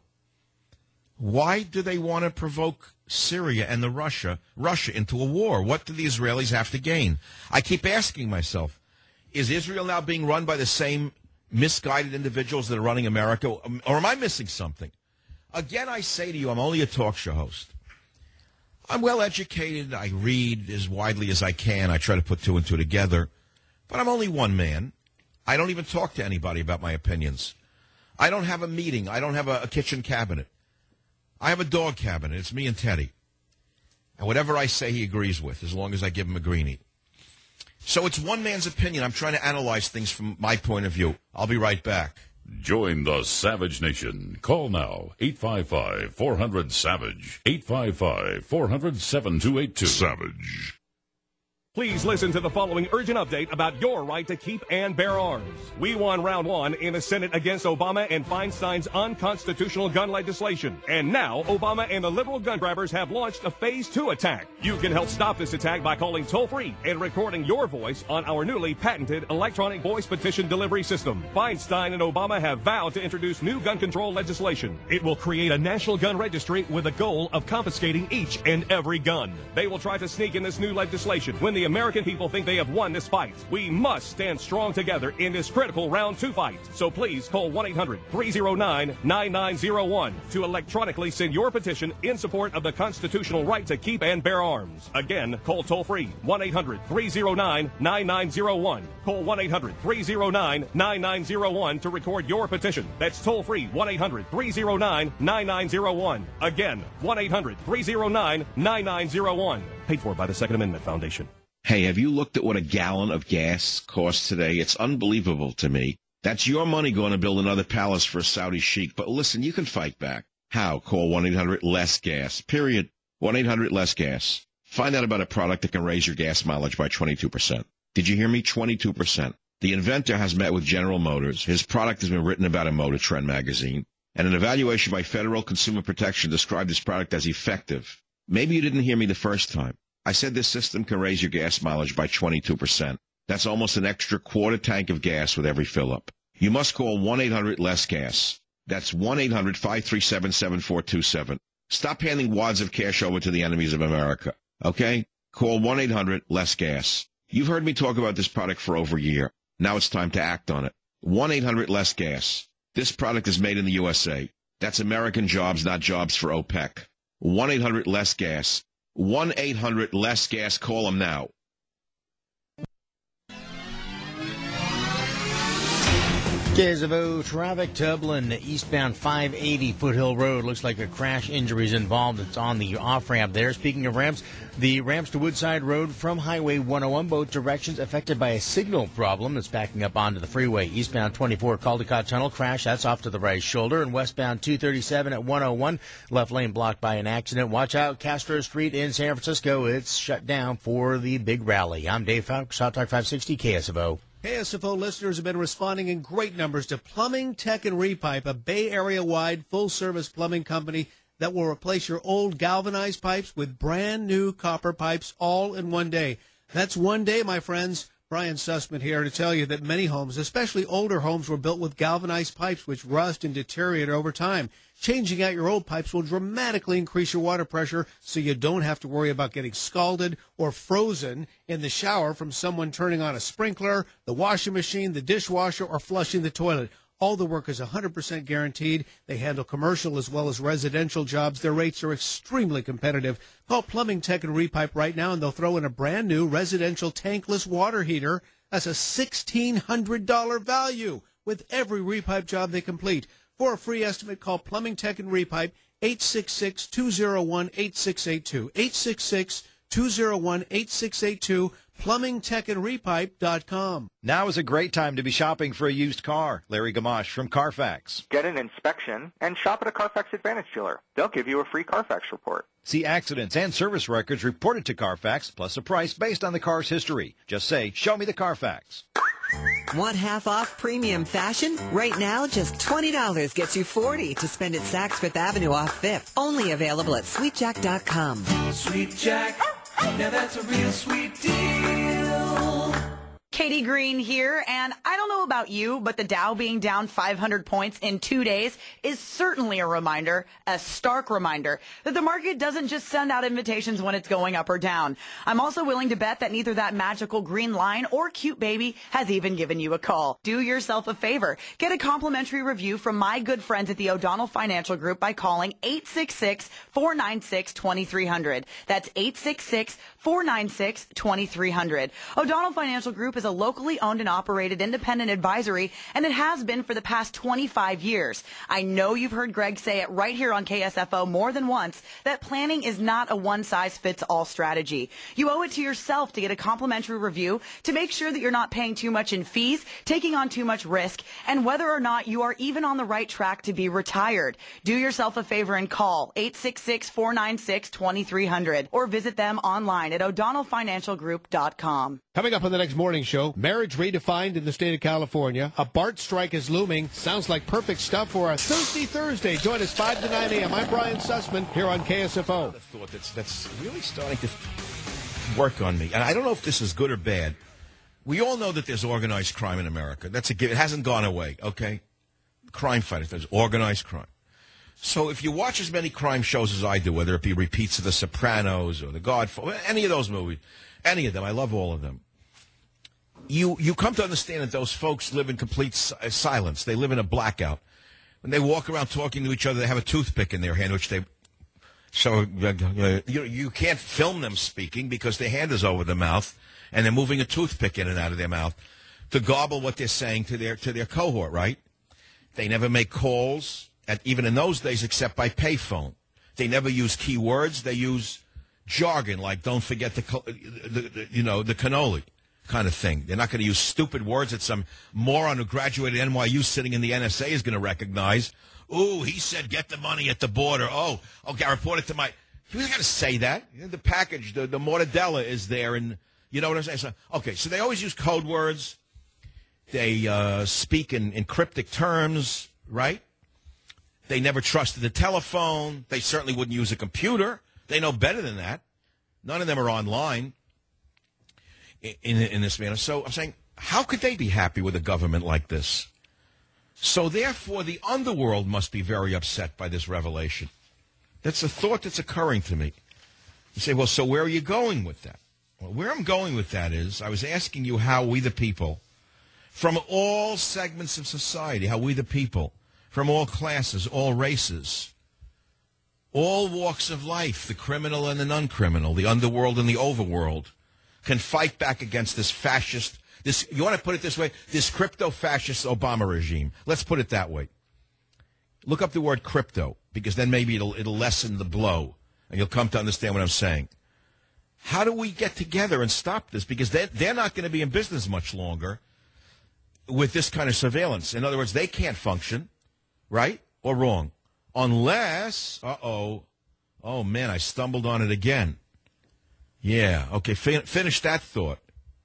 Why do they want to provoke Syria and Russia into a war? What do the Israelis have to gain? I keep asking myself, is Israel now being run by the same misguided individuals that are running America, or am I missing something? Again, I say to you, I'm only a talk show host. I'm well educated. I read as widely as I can. I try to put two and two together. But I'm only one man. I don't even talk to anybody about my opinions. I don't have a meeting. I don't have a kitchen cabinet. I have a dog cabinet. It's me and Teddy. And whatever I say, he agrees with, as long as I give him a greenie. So it's one man's opinion. I'm trying to analyze things from my point of view. I'll be right back. Join the Savage Nation. Call now, 855-400-SAVAGE, 855-400-7282. Savage. Please listen to the following urgent update about your right to keep and bear arms. We won round one in the Senate against Obama and Feinstein's unconstitutional gun legislation. And now, Obama and the liberal gun grabbers have launched a Phase 2 attack. You can help stop this attack by calling toll-free and recording your voice on our newly patented electronic voice petition delivery system. Feinstein and Obama have vowed to introduce new gun control legislation. It will create a national gun registry with the goal of confiscating each and every gun. They will try to sneak in this new legislation when the American people think they have won this fight. We must stand strong together in this critical round 2 fight. So please call 1-800-309-9901 to electronically send your petition in support of the constitutional right to keep and bear arms. Again, call toll-free 1-800-309-9901. Call 1-800-309-9901 to record your petition. That's toll-free 1-800-309-9901. Again, 1-800-309-9901. Paid for by the Second Amendment Foundation. Hey, have you looked at what a gallon of gas costs today? It's unbelievable to me. That's your money going to build another palace for a Saudi sheik. But listen, you can fight back. How? Call 1-800-LESS-GAS. Period. 1-800-LESS-GAS. Find out about a product that can raise your gas mileage by 22%. Did you hear me? 22%. The inventor has met with General Motors. His product has been written about in Motor Trend magazine. And an evaluation by Federal Consumer Protection described this product as effective. Maybe you didn't hear me the first time. I said this system can raise your gas mileage by 22%. That's almost an extra quarter tank of gas with every fill-up. You must call 1-800-LESS-GAS. That's 1-800-537-7427. Stop handing wads of cash over to the enemies of America, okay? Call 1-800-LESS-GAS. You've heard me talk about this product for over a year. Now it's time to act on it. 1-800-LESS-GAS. This product is made in the USA. That's American jobs, not jobs for OPEC. 1-800-LESS-GAS. 1-800-LESS-GAS. Call them now. KSFO traffic, Dublin, eastbound 580 Foothill Road. Looks like a crash injury is involved. It's on the off-ramp there. Speaking of ramps, the ramps to Woodside Road from Highway 101, both directions affected by a signal problem that's backing up onto the freeway. Eastbound 24 Caldecott Tunnel crash, that's off to the right shoulder. And westbound 237 at 101, left lane blocked by an accident. Watch out, Castro Street in San Francisco. It's shut down for the big rally. I'm Dave Fox, Hot Talk 560 KSFO. KSFO listeners have been responding in great numbers to Plumbing, Tech, and Repipe, a Bay Area-wide full-service plumbing company that will replace your old galvanized pipes with brand-new copper pipes all in one day. That's one day, my friends. Brian Sussman here to tell you that many homes, especially older homes, were built with galvanized pipes which rust and deteriorate over time. Changing out your old pipes will dramatically increase your water pressure so you don't have to worry about getting scalded or frozen in the shower from someone turning on a sprinkler, the washing machine, the dishwasher, or flushing the toilet. All the work is 100% guaranteed. They handle commercial as well as residential jobs. Their rates are extremely competitive. Call Plumbing, Tech, and Repipe right now, and they'll throw in a brand new residential tankless water heater. That's a $1,600 value with every repipe job they complete. For a free estimate, call Plumbing, Tech, and Repipe, 866-201-8682. 866-201-8682. PlumbingTechAndRepipe.com. Now is a great time to be shopping for a used car. Larry Gamache from Carfax. Get an inspection and shop at a Carfax Advantage dealer. They'll give you a free Carfax report. See accidents and service records reported to Carfax, plus a price based on the car's history. Just say, "Show me the Carfax." Want half off premium fashion? Right now, just $20 gets you $40 to spend at Saks Fifth Avenue off Fifth. Only available at SweetJack.com. Sweet Jack, now that's a real sweet deal. Katie Green here, and I don't know about you, but the Dow being down 500 points in 2 days is certainly a reminder, a stark reminder, that the market doesn't just send out invitations when it's going up or down. I'm also willing to bet that neither that magical green line or cute baby has even given you a call. Do yourself a favor. Get a complimentary review from my good friends at the O'Donnell Financial Group by calling 866-496-2300. That's 866-496-2300. O'Donnell Financial Group is a locally owned and operated independent advisory, and it has been for the past 25 years. I know you've heard Greg say it right here on KSFO more than once, that planning is not a one-size-fits-all strategy. You owe it to yourself to get a complimentary review to make sure that you're not paying too much in fees, taking on too much risk, and whether or not you are even on the right track to be retired. Do yourself a favor and call 866-496-2300 or visit them online at o'donnellfinancialgroup.com. Coming up on the next morning show, marriage redefined in the state of California. A BART strike is looming. Sounds like perfect stuff for a Thirsty Thursday. Join us 5 to 9 a.m. I'm Brian Sussman here on KSFO. I thought that's really starting to work on me. And I don't know if this is good or bad. We all know that there's organized crime in America. That's a given. It hasn't gone away, okay? Crime fighters, there's organized crime. So if you watch as many crime shows as I do, whether it be repeats of The Sopranos or The Godfather, any of those movies, any of them, I love all of them. You come to understand that those folks live in complete silence. They live in a blackout. When they walk around talking to each other, they have a toothpick in their hand, which they... So you can't film them speaking because their hand is over their mouth, and they're moving a toothpick in and out of their mouth to gobble what they're saying to their cohort, right? They never make calls, even in those days, except by payphone. They never use keywords. They use jargon like "don't forget the cannoli." kind of thing. They're not going to use stupid words that some moron who graduated at NYU sitting in the NSA is going to recognize. Ooh, he said get the money at the border. Oh, okay, I report it to my... He wasn't going to say that. The package, the mortadella is there, and you know what I'm saying? So, okay, so they always use code words. They speak in cryptic terms, right? They never trusted the telephone. They certainly wouldn't use a computer. They know better than that. None of them are online in this manner. So I'm saying, how could they be happy with a government like this? So therefore, the underworld must be very upset by this revelation. That's a thought that's occurring to me. You say, well, so where are you going with that? Well, where I'm going with that is, I was asking you how we the people, from all segments of society, how we the people, from all classes, all races, all walks of life, the criminal and the non-criminal, the underworld and the overworld, can fight back against this fascist, you want to put it this way, this crypto-fascist Obama regime. Let's put it that way. Look up the word crypto, because then maybe it'll lessen the blow, and you'll come to understand what I'm saying. How do we get together and stop this? Because they're not going to be in business much longer with this kind of surveillance. In other words, they can't function, right or wrong, unless, oh, man, I stumbled on it again. Yeah, okay, finish that thought.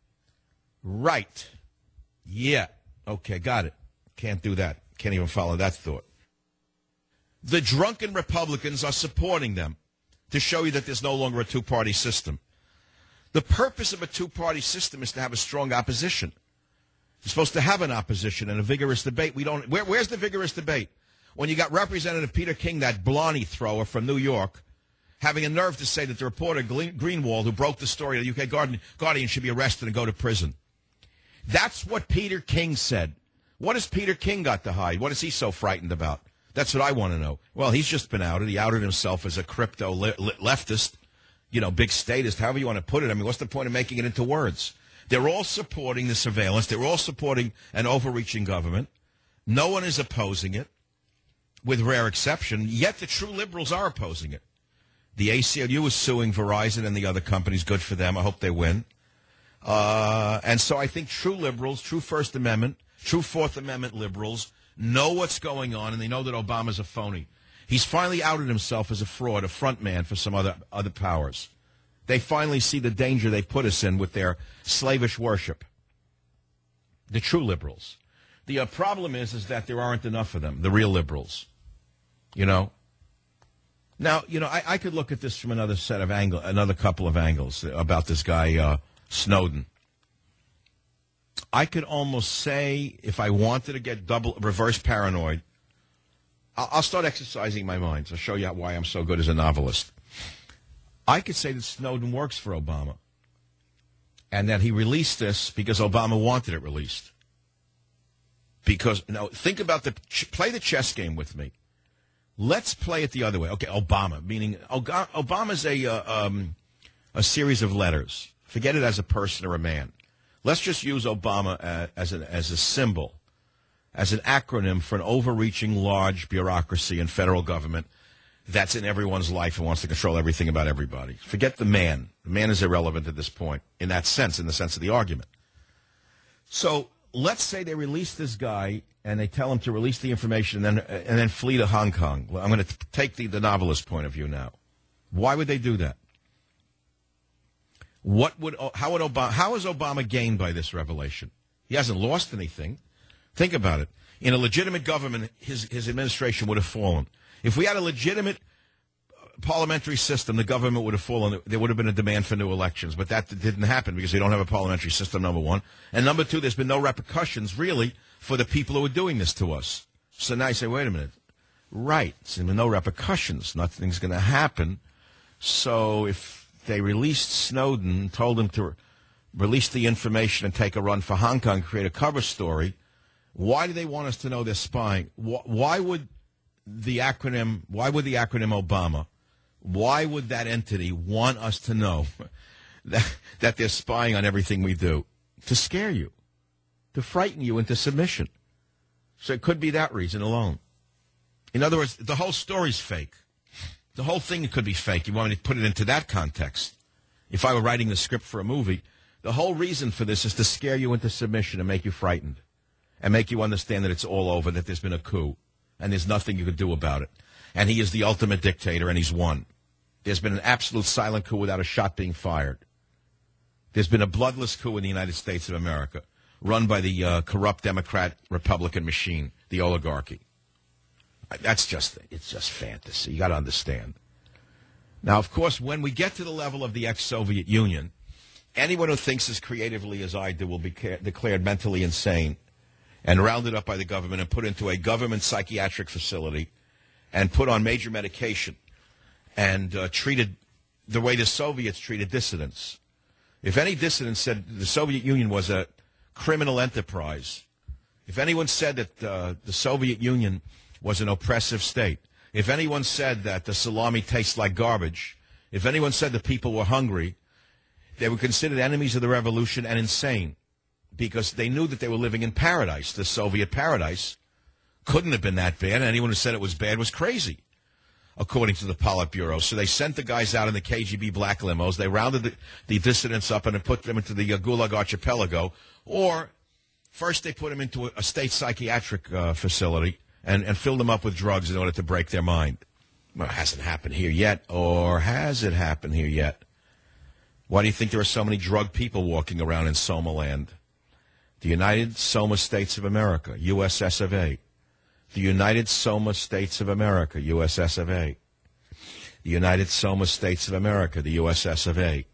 Right. Yeah, okay, got it. Can't do that. Can't even follow that thought. The drunken Republicans are supporting them to show you that there's no longer a two-party system. The purpose of a two-party system is to have a strong opposition. You're supposed to have an opposition and a vigorous debate. We don't. Where's the vigorous debate? When you got Representative Peter King, that Blondie thrower from New York, having a nerve to say that the reporter Greenwald, who broke the story of the UK Guardian, should be arrested and go to prison. That's what Peter King said. What has Peter King got to hide? What is he so frightened about? That's what I want to know. Well, he's just been outed. He outed himself as a crypto leftist, big statist, however you want to put it. I mean, what's the point of making it into words? They're all supporting the surveillance. They're all supporting an overreaching government. No one is opposing it, with rare exception, yet the true liberals are opposing it. The ACLU is suing Verizon and the other companies. Good for them. I hope they win. And so I think true liberals, true First Amendment, true Fourth Amendment liberals know what's going on, and they know that Obama's a phony. He's finally outed himself as a fraud, a front man for some other powers. They finally see the danger they've put us in with their slavish worship. The true liberals. The problem is that there aren't enough of them, the real liberals. Now, I could look at this from another couple of angles about this guy, Snowden. I could almost say, if I wanted to get reverse paranoid, I'll start exercising my mind. I'll show you why I'm so good as a novelist. I could say that Snowden works for Obama, and that he released this because Obama wanted it released. Because, now, think about play the chess game with me. Let's play it the other way. Okay, Obama, meaning Obama's a series of letters. Forget it as a person or a man. Let's just use Obama as a symbol, as an acronym for an overreaching large bureaucracy and federal government that's in everyone's life and wants to control everything about everybody. Forget the man. The man is irrelevant at this point, in that sense, in the sense of the argument. So let's say they release this guy and they tell him to release the information and then flee to Hong Kong. Well, I'm going to take the novelist point of view now. Why would they do that? How has Obama gained by this revelation? He hasn't lost anything. Think about it. In a legitimate government, his administration would have fallen. If we had a legitimate parliamentary system, the government would have fallen. There would have been a demand for new elections, but that didn't happen because we don't have a parliamentary system, number one. And number two, there's been no repercussions, really, for the people who are doing this to us. So now you say, wait a minute. Right. So no repercussions. Nothing's going to happen. So if they released Snowden, told him to release the information and take a run for Hong Kong, create a cover story, why do they want us to know they're spying? Why would the acronym Obama, why would that entity want us to know that they're spying on everything we do? To scare you, to frighten you into submission. So it could be that reason alone. In other words, the whole story's fake. The whole thing could be fake. You want me to put it into that context? If I were writing the script for a movie, The whole reason for this is to scare you into submission and make you frightened and make you understand that it's all over, that there's been a coup and there's nothing you can do about it. And he is the ultimate dictator, and he's won. There's been an absolute silent coup without a shot being fired. There's been a bloodless coup in the United States of America, run by the corrupt Democrat-Republican machine, the oligarchy. It's just fantasy. You got to understand. Now, of course, when we get to the level of the ex-Soviet Union, anyone who thinks as creatively as I do will be declared mentally insane and rounded up by the government and put into a government psychiatric facility and put on major medication and treated the way the Soviets treated dissidents. If any dissident said the Soviet Union was a criminal enterprise, if anyone said that the Soviet Union was an oppressive state, if anyone said that the salami tastes like garbage, if anyone said the people were hungry, they were considered enemies of the revolution and insane because they knew that they were living in paradise. The Soviet paradise couldn't have been that bad, and anyone who said it was bad was crazy, according to the Politburo. So they sent the guys out in the KGB black limos. They rounded the dissidents up and put them into the Gulag Archipelago. Or first they put them into a state psychiatric facility and filled them up with drugs in order to break their mind. Well, it hasn't happened here yet. Or has it happened here yet? Why do you think there are so many drug people walking around in Somaland? The United Soma States of America, USS of A. The United Soma States of America, USS of A. The United Soma States of America, the USS of A.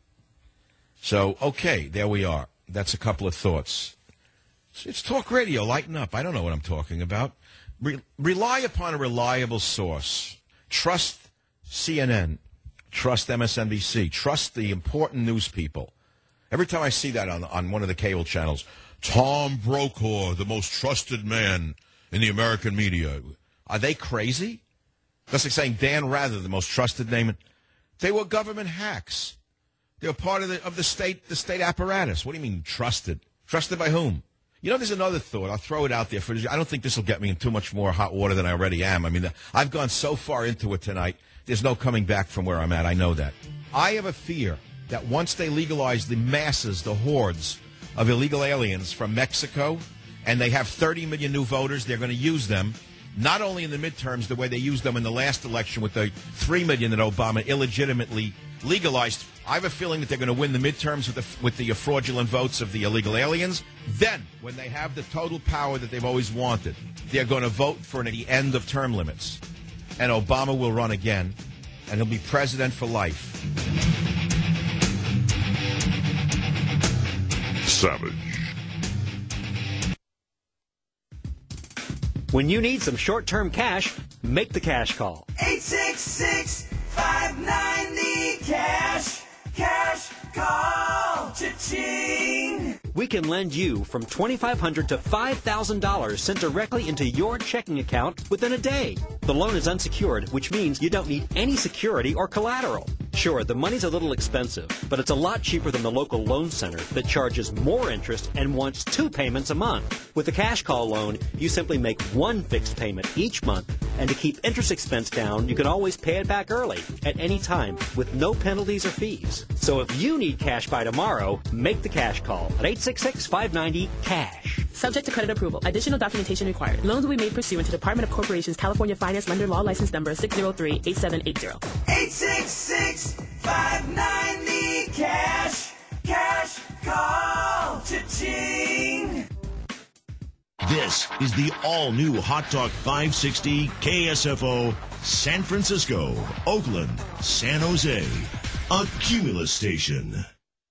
So, okay, there we are. That's a couple of thoughts. It's talk radio. Lighten up. I don't know what I'm talking about. Rely upon a reliable source. Trust CNN. Trust MSNBC. Trust the important news people. Every time I see that on one of the cable channels, Tom Brokaw, the most trusted man in the American media. Are they crazy? That's like saying Dan Rather, the most trusted name. They were government hacks. They were part of the state apparatus. What do you mean trusted? Trusted by whom? You know, there's another thought. I'll throw it out there. I don't think this will get me in too much more hot water than I already am. I mean, I've gone so far into it tonight, there's no coming back from where I'm at. I know that. I have a fear that once they legalize the masses, the hordes of illegal aliens from Mexico, and they have 30 million new voters, they're going to use them, not only in the midterms the way they used them in the last election with the 3 million that Obama illegitimately legalized. I have a feeling that they're going to win the midterms with the fraudulent votes of the illegal aliens. Then, when they have the total power that they've always wanted, they're going to vote for the end of term limits. And Obama will run again, and he'll be president for life. Savage. When you need some short-term cash, make the cash call. 866-590-CASH. Cash call. Cha-ching. We can lend you from $2,500 to $5,000 sent directly into your checking account within a day. The loan is unsecured, which means you don't need any security or collateral. Sure, the money's a little expensive, but it's a lot cheaper than the local loan center that charges more interest and wants 2 payments a month. With the cash call loan, you simply make 1 fixed payment each month, and to keep interest expense down, you can always pay it back early at any time with no penalties or fees. So if you need cash by tomorrow, make the cash call at 866-590-CASH. Subject to credit approval. Additional documentation required. Loans will be made pursuant to Department of Corporations California Finance Lender Law License Number 603-8780. 866-590-CASH. Cash call. Cha-ching. This is the all-new Hot Talk 560 KSFO, San Francisco, Oakland, San Jose, a Cumulus station.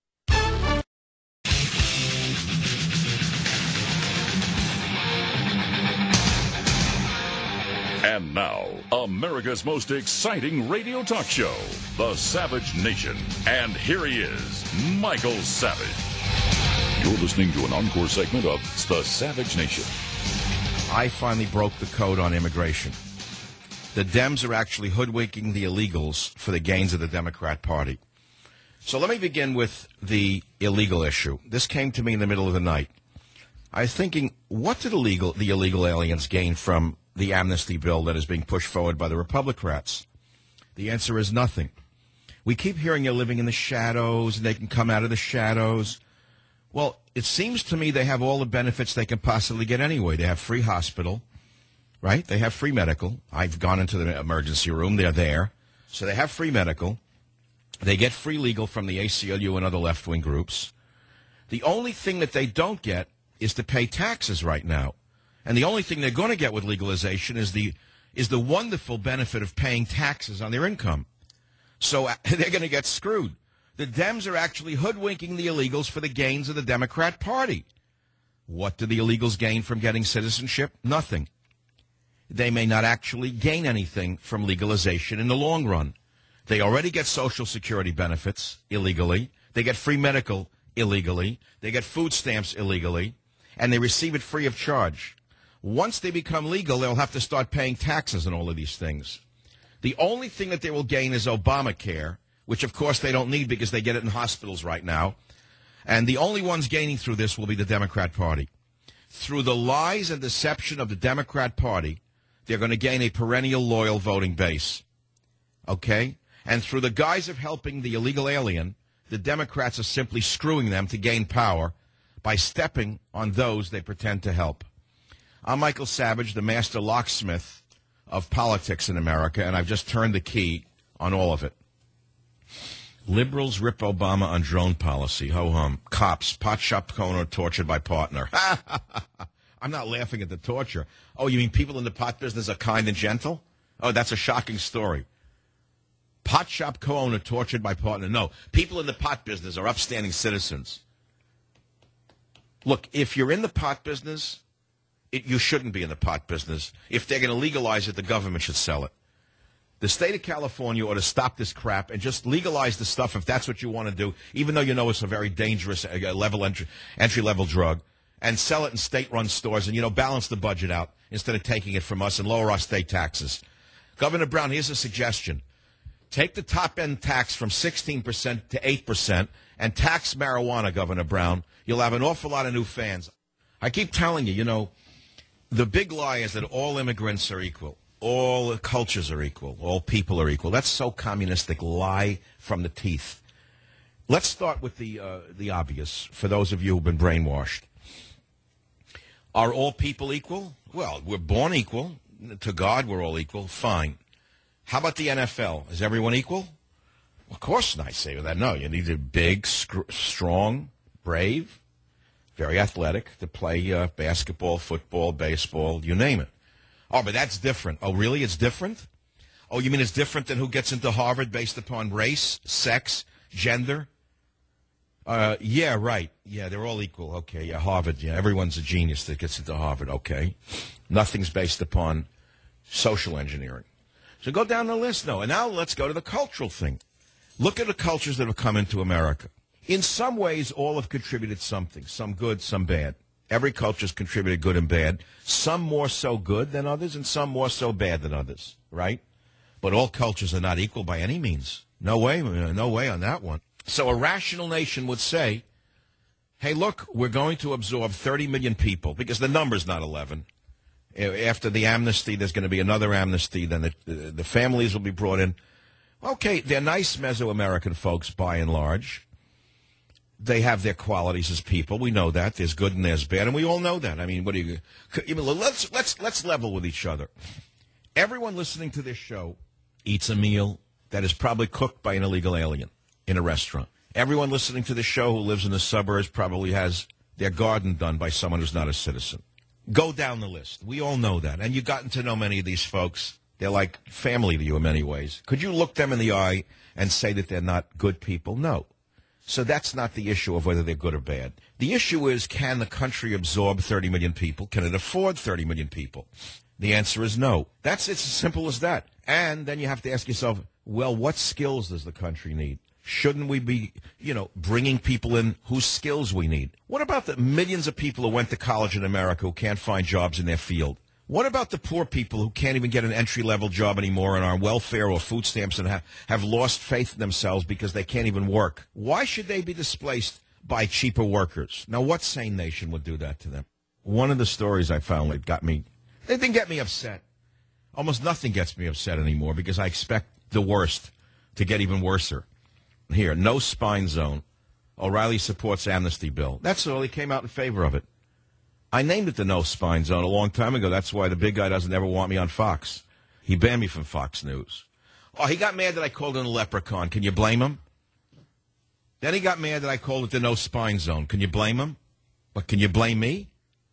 And now, America's most exciting radio talk show, The Savage Nation. And here he is, Michael Savage. You're listening to an encore segment of The Savage Nation. I finally broke the code on immigration. The Dems are actually hoodwinking the illegals for the gains of the Democrat Party. So let me begin with the illegal issue. This came to me in the middle of the night. I was thinking, what did the illegal aliens gain from the amnesty bill that is being pushed forward by the Republicans? The answer is nothing. We keep hearing they're living in the shadows, and they can come out of the shadows. Well, it seems to me they have all the benefits they can possibly get anyway. They have free hospital, right? They have free medical. I've gone into the emergency room. They're there. So they have free medical. They get free legal from the ACLU and other left-wing groups. The only thing that they don't get is to pay taxes right now. And the only thing they're going to get with legalization is the wonderful benefit of paying taxes on their income. So they're going to get screwed. The Dems are actually hoodwinking the illegals for the gains of the Democrat Party. What do the illegals gain from getting citizenship? Nothing. They may not actually gain anything from legalization in the long run. They already get Social Security benefits illegally. They get free medical illegally. They get food stamps illegally. And they receive it free of charge. Once they become legal, they'll have to start paying taxes on all of these things. The only thing that they will gain is Obamacare, which, of course, they don't need because they get it in hospitals right now. And the only ones gaining through this will be the Democrat Party. Through the lies and deception of the Democrat Party, they're going to gain a perennial loyal voting base. Okay? And through the guise of helping the illegal alien, the Democrats are simply screwing them to gain power by stepping on those they pretend to help. I'm Michael Savage, the master locksmith of politics in America, and I've just turned the key on all of it. Liberals rip Obama on drone policy. Ho-hum. Cops, pot shop owner tortured by partner. I'm not laughing at the torture. Oh, you mean people in the pot business are kind and gentle? Oh, that's a shocking story. Pot shop co-owner tortured by partner. No, people in the pot business are upstanding citizens. Look, if you're in the pot business, you shouldn't be in the pot business. If they're going to legalize it, the government should sell it. The state of California ought to stop this crap and just legalize the stuff if that's what you want to do, even though you know it's a very dangerous entry-level drug, and sell it in state-run stores and, balance the budget out instead of taking it from us and lower our state taxes. Governor Brown, here's a suggestion. Take the top-end tax from 16% to 8% and tax marijuana, Governor Brown. You'll have an awful lot of new fans. I keep telling you, the big lie is that all immigrants are equal. All cultures are equal. All people are equal. That's so communistic. Lie from the teeth. Let's start with the obvious, for those of you who've been brainwashed. Are all people equal? Well, we're born equal. To God, we're all equal. Fine. How about the NFL? Is everyone equal? Of course not. I say that. No, you need a big, strong, brave, very athletic to play basketball, football, baseball, you name it. Oh, but that's different. Oh, really? It's different? Oh, you mean it's different than who gets into Harvard based upon race, sex, gender? Yeah, right. Yeah, they're all equal. Okay, yeah, Harvard. Yeah, everyone's a genius that gets into Harvard. Okay. Nothing's based upon social engineering. So go down the list, though. And now let's go to the cultural thing. Look at the cultures that have come into America. In some ways, all have contributed something. Some good, some bad. Every culture's contributed good and bad. Some more so good than others, and some more so bad than others, right? But all cultures are not equal by any means. No way on that one. So a rational nation would say, hey, look, we're going to absorb 30 million people, because the number's not 11. After the amnesty, there's going to be another amnesty. Then the families will be brought in. Okay, they're nice Mesoamerican folks by and large. They have their qualities as people. We know that. There's good and there's bad, and we all know that. I mean, let's level with each other. Everyone listening to this show eats a meal that is probably cooked by an illegal alien in a restaurant. Everyone listening to this show who lives in the suburbs probably has their garden done by someone who's not a citizen. Go down the list. We all know that. And you've gotten to know many of these folks. They're like family to you in many ways. Could you look them in the eye and say that they're not good people? No. So that's not the issue of whether they're good or bad. The issue is, can the country absorb 30 million people? Can it afford 30 million people? The answer is no. It's as simple as that. And then you have to ask yourself, well, what skills does the country need? Shouldn't we be, bringing people in whose skills we need? What about the millions of people who went to college in America who can't find jobs in their field? What about the poor people who can't even get an entry-level job anymore and are on welfare or food stamps and have lost faith in themselves because they can't even work? Why should they be displaced by cheaper workers? Now, what sane nation would do that to them? One of the stories I found that got me, they didn't get me upset. Almost nothing gets me upset anymore because I expect the worst to get even worser. Here, no spine zone. O'Reilly supports amnesty bill. That's all. He came out in favor of it. I named it the No Spine Zone a long time ago. That's why the big guy doesn't ever want me on Fox. He banned me from Fox News. Oh, he got mad that I called it a leprechaun. Can you blame him? Then he got mad that I called it the No Spine Zone. Can you blame him? But can you blame me?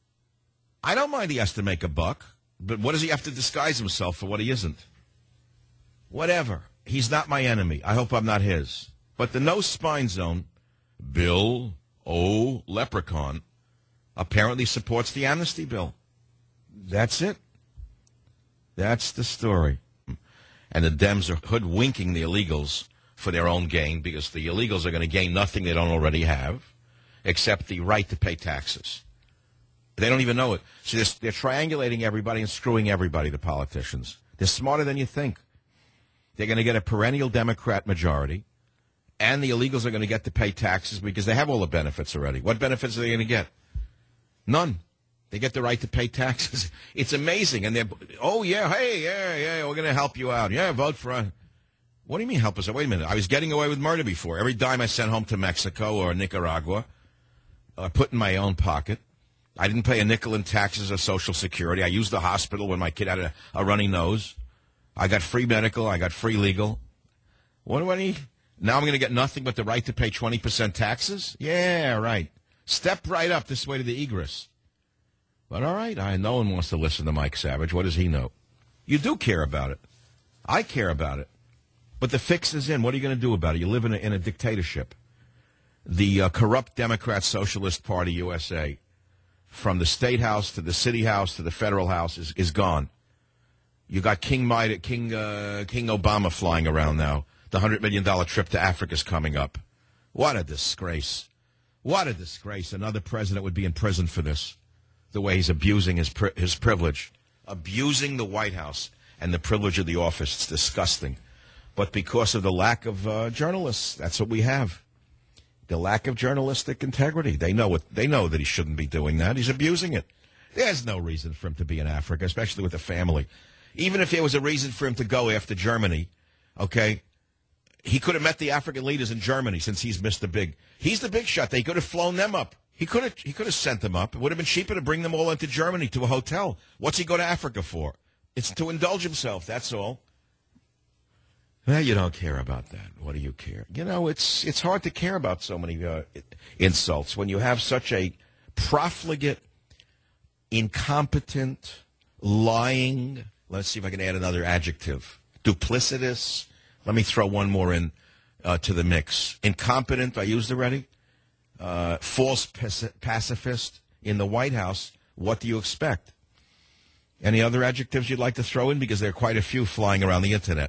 I don't mind he has to make a buck, but what does he have to disguise himself for what he isn't? Whatever. He's not my enemy. I hope I'm not his. But the No Spine Zone, Bill O. Leprechaun, apparently supports the amnesty bill. That's it. That's the story. And the Dems are hoodwinking the illegals for their own gain because the illegals are going to gain nothing they don't already have except the right to pay taxes. They don't even know it. So they're triangulating everybody and screwing everybody, the politicians. They're smarter than you think. They're going to get a perennial Democrat majority, and the illegals are going to get to pay taxes because they have all the benefits already. What benefits are they going to get? None. They get the right to pay taxes. It's amazing. And they're, oh, yeah, hey, yeah, we're going to help you out. Yeah, vote for us. What do you mean help us out? Wait a minute. I was getting away with murder before. Every dime I sent home to Mexico or Nicaragua, I put in my own pocket. I didn't pay a nickel in taxes or Social Security. I used the hospital when my kid had a runny nose. I got free medical. I got free legal. What do I need? Now I'm going to get nothing but the right to pay 20% taxes? Yeah, right. Step right up this way to the egress. But all right, no one wants to listen to Mike Savage. What does he know? You do care about it. I care about it. But the fix is in. What are you going to do about it? You live in a dictatorship. The corrupt Democrat Socialist Party USA, from the State House to the City House to the Federal House, is gone. You got King Obama flying around now. The $100 million trip to Africa is coming up. What a disgrace. What a disgrace. Another president would be in prison for this, the way he's abusing his privilege. Abusing the White House and the privilege of the office. It's disgusting. But because of the lack of journalists, that's what we have. The lack of journalistic integrity. They know that he shouldn't be doing that. He's abusing it. There's no reason for him to be in Africa, especially with a family. Even if there was a reason for him to go after Germany, okay, he could have met the African leaders in Germany since he's Mr. Big. He's the big shot. They could have flown them up. He could have sent them up. It would have been cheaper to bring them all into Germany to a hotel. What's he go to Africa for? It's to indulge himself, that's all. Well, you don't care about that. What do you care? You know, it's hard to care about so many insults when you have such a profligate, incompetent, lying, let's see if I can add another adjective, duplicitous. Let me throw one more in to the mix. Incompetent, I used already. False pacifist in the White House. What do you expect? Any other adjectives you'd like to throw in? Because there are quite a few flying around the Internet.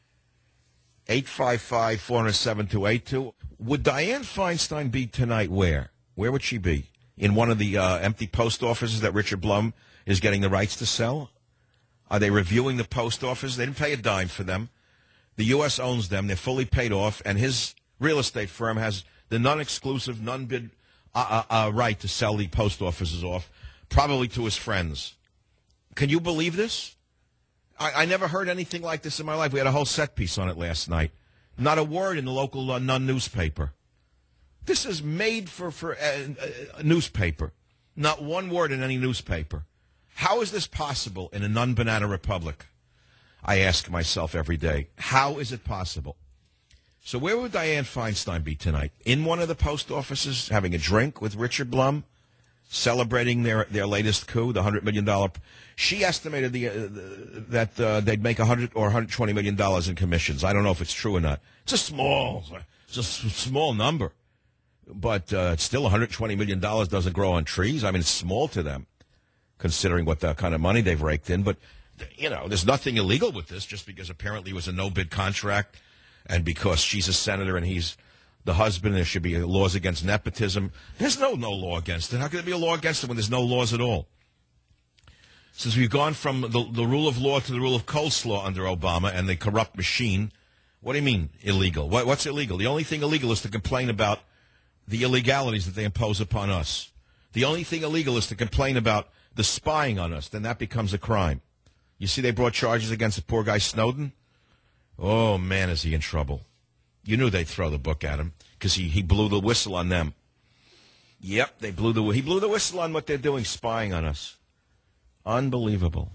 855-407-282. Would Dianne Feinstein be tonight where? Where would she be? In one of the empty post offices that Richard Blum is getting the rights to sell? Are they reviewing the post office? They didn't pay a dime for them. The U.S. owns them. They're fully paid off, and his real estate firm has the non-exclusive, non-bid right to sell the post offices off, probably to his friends. Can you believe this? I never heard anything like this in my life. We had a whole set piece on it last night. Not a word in the local non-newspaper. This is made for a newspaper. Not one word in any newspaper. How is this possible in a non-banana republic? I ask myself every day. How is it possible? So where would Dianne Feinstein be tonight? In one of the post offices, having a drink with Richard Blum, celebrating their latest coup, the $100 million. She estimated that they'd make $100 or $120 million in commissions. I don't know if it's true or not. It's a small number. But still $120 million doesn't grow on trees. I mean, it's small to them, considering what the kind of money they've raked in. But, you know, there's nothing illegal with this just because apparently it was a no-bid contract and because she's a senator and he's the husband, there should be laws against nepotism. There's no law against it. How can there be a law against it when there's no laws at all? Since we've gone from the rule of law to the rule of coleslaw under Obama and the corrupt machine, what do you mean illegal? What's illegal? The only thing illegal is to complain about the illegalities that they impose upon us. The only thing illegal is to complain about the spying on us. Then that becomes a crime. You see they brought charges against the poor guy Snowden? Oh, man, is he in trouble. You knew they'd throw the book at him. because he blew the whistle on them. Yep, he blew the whistle on what they're doing, spying on us. Unbelievable.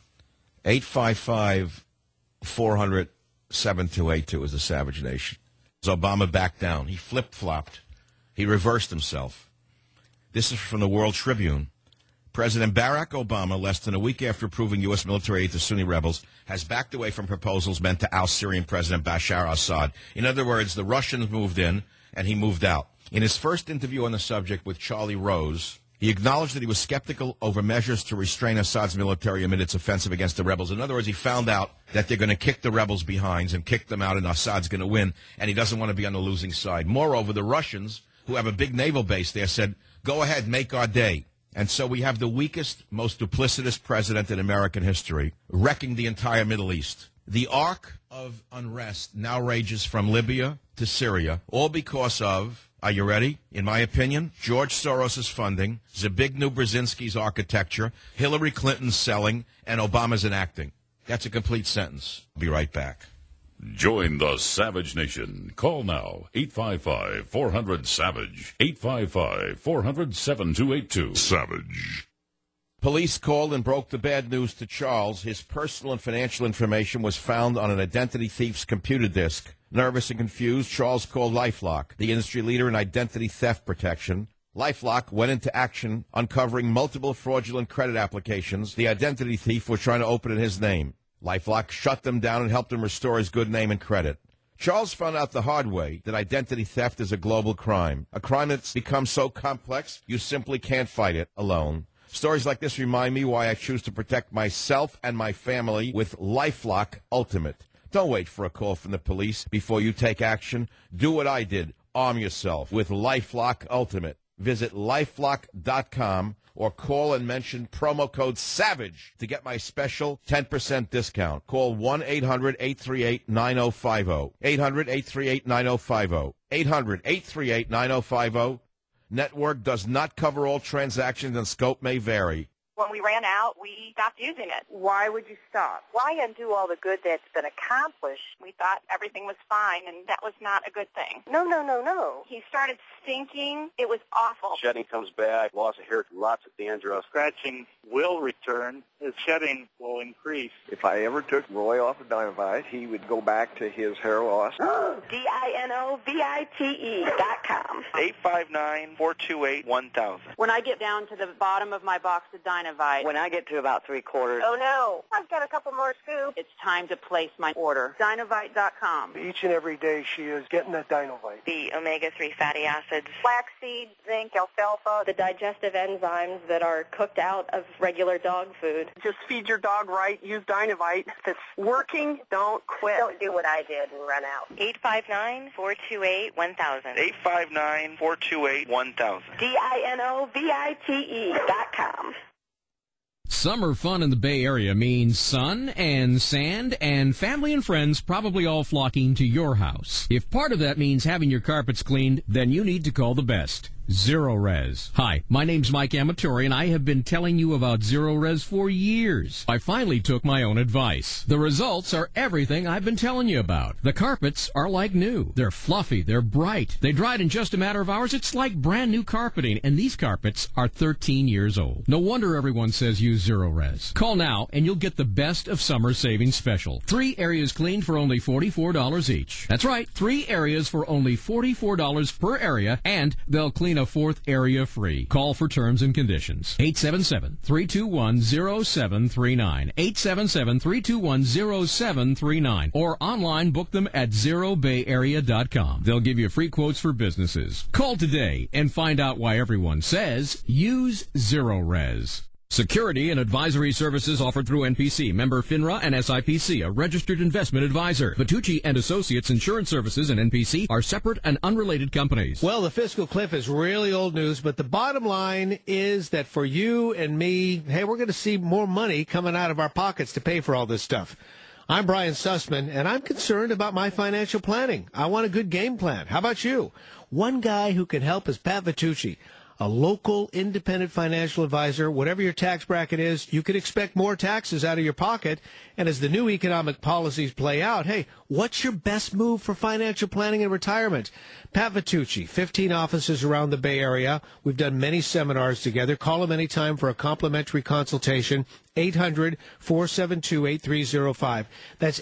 855-400-7282 is the Savage Nation. As Obama backed down, he flip-flopped. He reversed himself. This is from the World Tribune. President Barack Obama, less than a week after approving U.S. military aid to Sunni rebels, has backed away from proposals meant to oust Syrian President Bashar al-Assad. In other words, the Russians moved in, and he moved out. In his first interview on the subject with Charlie Rose, he acknowledged that he was skeptical over measures to restrain Assad's military amid its offensive against the rebels. In other words, he found out that they're going to kick the rebels behind and kick them out, and Assad's going to win, and he doesn't want to be on the losing side. Moreover, the Russians, who have a big naval base there, said, go ahead, make our day. And so we have the weakest, most duplicitous president in American history, wrecking the entire Middle East. The arc of unrest now rages from Libya to Syria, all because of, are you ready? In my opinion, George Soros' funding, Zbigniew Brzezinski's architecture, Hillary Clinton's selling, and Obama's enacting. That's a complete sentence. I'll be right back. Join the Savage Nation. Call now, 855-400-SAVAGE, 855-400-7282. Savage. Police called and broke the bad news to Charles. His personal and financial information was found on an identity thief's computer disk. Nervous and confused, Charles called LifeLock, the industry leader in identity theft protection. LifeLock went into action, uncovering multiple fraudulent credit applications the identity thief was trying to open in his name. LifeLock shut them down and helped him restore his good name and credit. Charles found out the hard way that identity theft is a global crime, a crime that's become so complex you simply can't fight it alone. Stories like this remind me why I choose to protect myself and my family with LifeLock Ultimate. Don't wait for a call from the police before you take action. Do what I did. Arm yourself with LifeLock Ultimate. Visit LifeLock.com or call and mention promo code SAVAGE to get my special 10% discount. Call 1-800-838-9050. 800-838-9050. 800-838-9050. Network does not cover all transactions and scope may vary. When we ran out, we stopped using it. Why would you stop? Why undo all the good that's been accomplished? We thought everything was fine, and that was not a good thing. No. He started stinking. It was awful. Shedding comes back, loss of hair, lots of dandruff. Scratching will return. His shedding will increase. If I ever took Roy off of Dinovite, he would go back to his hair loss. DINOVITE.com. 859-428-1000. When I get down to the bottom of my box of Dinovite. When I get to about 3/4. Oh, no. I've got a couple more scoops. It's time to place my order. Dinovite.com. Each and every day she is getting that Dinovite. The omega-3 fatty acids. Flaxseed, zinc, alfalfa. The digestive enzymes that are cooked out of regular dog food. Just feed your dog right. Use Dinovite. If it's working, don't quit. Don't do what I did and run out. 859-428-1000. 859-428-1000. DINOVITE.com. Summer fun in the Bay Area means sun and sand and family and friends probably all flocking to your house. If part of that means having your carpets cleaned, then you need to call the best. Zero-Res. Hi, my name's Mike Amatori, and I have been telling you about Zero-Res for years. I finally took my own advice. The results are everything I've been telling you about. The carpets are like new. They're fluffy. They're bright. They dried in just a matter of hours. It's like brand new carpeting, and these carpets are 13 years old. No wonder everyone says use Zero-Res. Call now, and you'll get the best of summer savings special. 3 areas cleaned for only $44 each. That's right, 3 areas for only $44 per area, and they'll clean a 4th area free. Call for terms and conditions. 877-321-0739. 877-321-0739. Or online, book them at ZeroBayArea.com. They'll give you free quotes for businesses. Call today and find out why everyone says use Zero-Res. Security and advisory services offered through NPC, member FINRA and SIPC, a registered investment advisor. Vitucci and Associates Insurance Services and NPC are separate and unrelated companies. Well, the fiscal cliff is really old news, but the bottom line is that for you and me, hey, we're going to see more money coming out of our pockets to pay for all this stuff. I'm Brian Sussman, and I'm concerned about my financial planning. I want a good game plan. How about you? One guy who can help is Pat Vitucci, a local independent financial advisor. Whatever your tax bracket is, you could expect more taxes out of your pocket. And as the new economic policies play out, hey, what's your best move for financial planning and retirement? Pat Vitucci, 15 offices around the Bay Area. We've done many seminars together. Call him anytime for a complimentary consultation. 800-472-8305. That's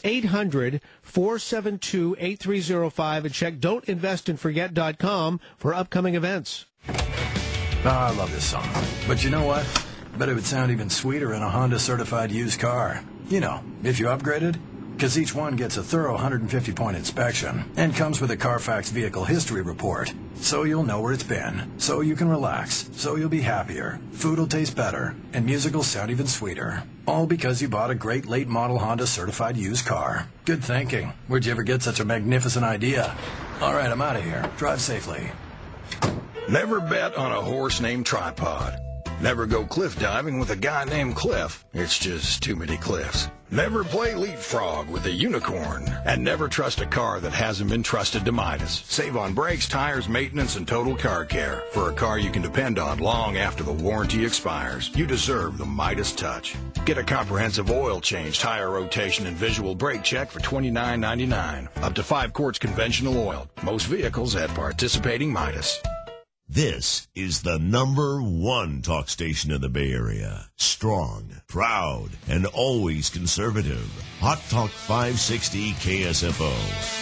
800-472-8305. And check don'tinvestandforget.com for upcoming events. Oh, I love this song. But you know what? Bet it would sound even sweeter in a Honda certified used car. You know, if you upgraded. Because each one gets a thorough 150-point inspection and comes with a Carfax vehicle history report. So you'll know where it's been. So you can relax. So you'll be happier. Food will taste better. And music will sound even sweeter. All because you bought a great late model Honda certified used car. Good thinking. Where'd you ever get such a magnificent idea? All right, I'm out of here. Drive safely. Never bet on a horse named Tripod. Never go cliff diving with a guy named Cliff. It's just too many cliffs. Never play leapfrog with a unicorn. And never trust a car that hasn't been trusted to Midas. Save on brakes, tires, maintenance, and total car care. For a car you can depend on long after the warranty expires. You deserve the Midas touch. Get a comprehensive oil change, tire rotation, and visual brake check for $29.99. Up to 5 quarts conventional oil. Most vehicles at participating Midas. This is the #1 talk station in the Bay Area. Strong, proud, and always conservative. Hot Talk 560 KSFO.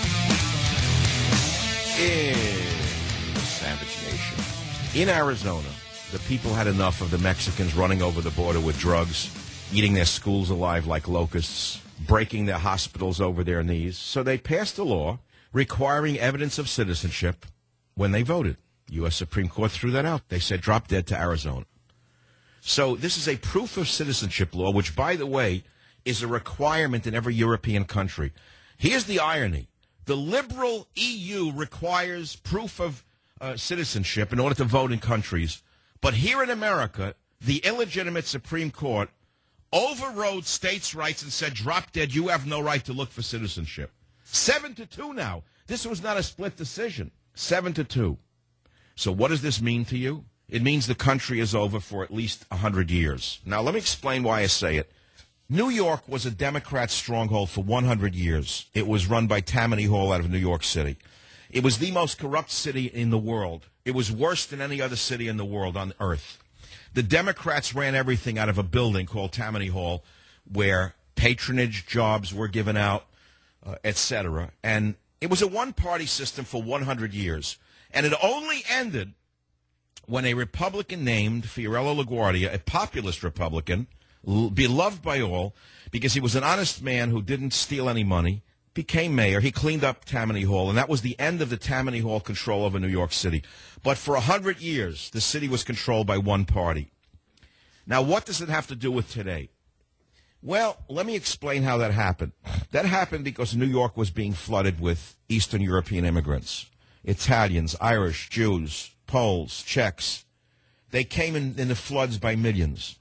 In the Savage Nation. In Arizona, the people had enough of the Mexicans running over the border with drugs, eating their schools alive like locusts, breaking their hospitals over their knees. So they passed a law requiring evidence of citizenship when they voted. U.S. Supreme Court threw that out. They said drop dead to Arizona. So this is a proof of citizenship law, which, by the way, is a requirement in every European country. Here's the irony. The liberal EU requires proof of citizenship in order to vote in countries. But here in America, the illegitimate Supreme Court overrode states' rights and said, drop dead, you have no right to look for citizenship. 7-2 now. This was not a split decision. 7-2. So what does this mean to you? It means the country is over for at least 100 years. Now, let me explain why I say it. New York was a Democrat stronghold for 100 years. It was run by Tammany Hall out of New York City. It was the most corrupt city in the world. It was worse than any other city in the world on earth. The Democrats ran everything out of a building called Tammany Hall where patronage jobs were given out, etc. And it was a one-party system for 100 years. And it only ended when a Republican named Fiorello LaGuardia, a populist Republican, beloved by all, because he was an honest man who didn't steal any money, became mayor. He cleaned up Tammany Hall, and that was the end of the Tammany Hall control over New York City. But for 100 years, the city was controlled by one party. Now, what does it have to do with today? Well, let me explain how that happened. That happened because New York was being flooded with Eastern European immigrants. Italians, Irish, Jews, Poles, Czechs. They came in the floods by millions.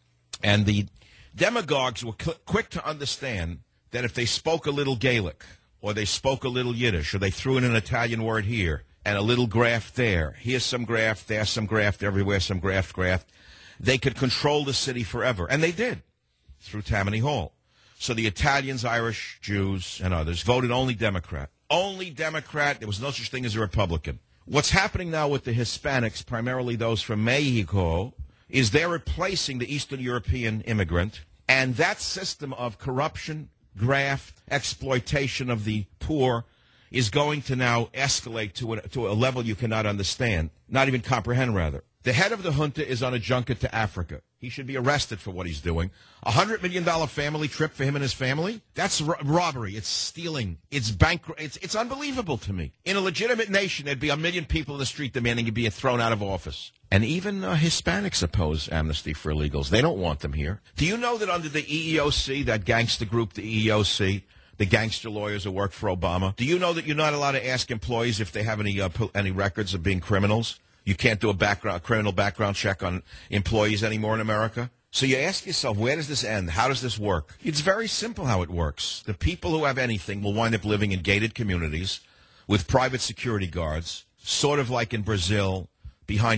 And the demagogues were quick to understand that if they spoke a little Gaelic, or they spoke a little Yiddish, or they threw in an Italian word here, and a little graft there, here's some graft, there's some graft, everywhere some graft, they could control the city forever. And they did, through Tammany Hall. So the Italians, Irish, Jews, and others voted only Democrat. Only Democrat. There was no such thing as a Republican. What's happening now with the Hispanics, primarily those from Mexico, is they're replacing the Eastern European immigrant, and that system of corruption, graft, exploitation of the poor is going to now escalate to a level you cannot understand, not even comprehend, rather. The head of the junta is on a junket to Africa. He should be arrested for what he's doing. $100 million family trip for him and his family? That's robbery. It's stealing. It's it's unbelievable to me. In a legitimate nation, there'd be 1 million people in the street demanding he'd be thrown out of office. And even Hispanics oppose amnesty for illegals. They don't want them here. Do you know that under the EEOC, that gangster group, the EEOC, the gangster lawyers who work for Obama, do you know that you're not allowed to ask employees if they have any records of being criminals? You can't do a criminal background check on employees anymore in America. So you ask yourself, where does this end? How does this work? It's very simple how it works. The people who have anything will wind up living in gated communities with private security guards, sort of like in Brazil, behind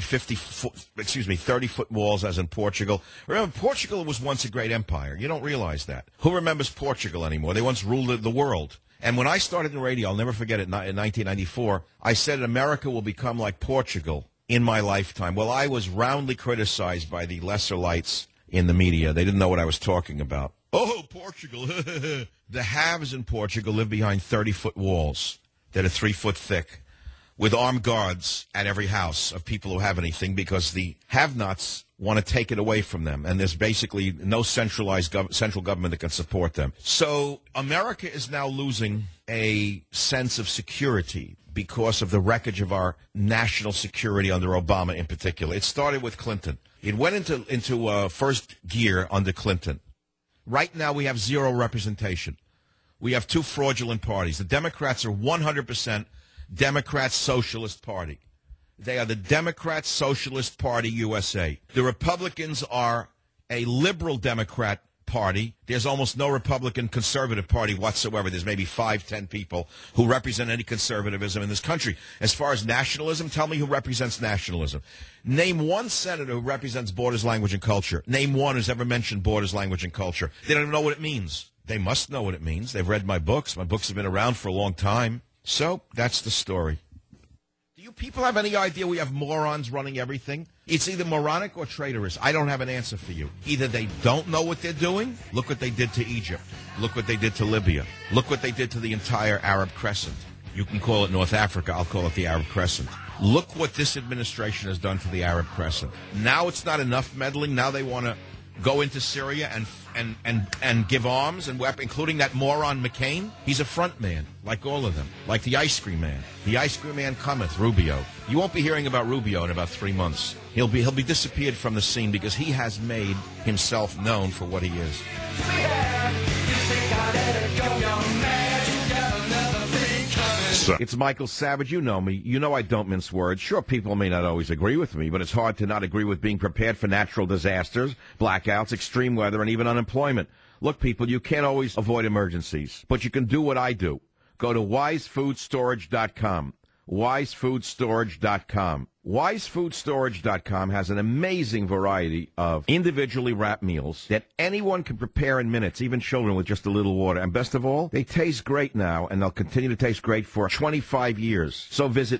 30-foot walls as in Portugal. Remember, Portugal was once a great empire. You don't realize that. Who remembers Portugal anymore? They once ruled the world. And when I started in radio, I'll never forget it, in 1994, I said America will become like Portugal in my lifetime. Well, I was roundly criticized by the lesser lights in the media. They didn't know what I was talking about. Oh, Portugal. The haves in Portugal live behind 30-foot walls that are 3 foot thick, with armed guards at every house of people who have anything, because the have-nots want to take it away from them, and there's basically no centralized central government that can support them. So America is now losing a sense of security because of the wreckage of our national security under Obama in particular. It started with Clinton. It went into first gear under Clinton. Right now we have zero representation. We have 2 fraudulent parties. The Democrats are 100% Democrat Socialist Party. They are the Democrat Socialist Party USA. The Republicans are a liberal Democrat party. There's almost no Republican conservative party whatsoever. There's maybe 5-10 people who represent any conservatism in this country. As far as nationalism, tell me who represents nationalism. Name one senator who represents borders, language, and culture. Name one who's ever mentioned borders, language, and culture. They don't even know what it means. They must know what it means. They've read my books. My books have been around for a long time. So that's the story. Do you people have any idea we have morons running everything? It's either moronic or traitorous. I don't have an answer for you. Either they don't know what they're doing. Look what they did to Egypt. Look what they did to Libya. Look what they did to the entire Arab Crescent. You can call it North Africa. I'll call it the Arab Crescent. Look what this administration has done to the Arab Crescent. Now it's not enough meddling. Now they want to go into Syria and give arms and weapons, including that moron McCain. He's a front man, like all of them, like the ice cream man. The ice cream man cometh, Rubio. You won't be hearing about Rubio in about 3 months. He'll be disappeared from the scene because he has made himself known for what he is. It's Michael Savage. You know me. You know I don't mince words. Sure, people may not always agree with me, but it's hard to not agree with being prepared for natural disasters, blackouts, extreme weather, and even unemployment. Look, people, you can't always avoid emergencies, but you can do what I do. Go to wisefoodstorage.com. wisefoodstorage.com. wisefoodstorage.com has an amazing variety of individually wrapped meals that anyone can prepare in minutes, even children with just a little water. And best of all, they taste great now, and they'll continue to taste great for 25 years. So visit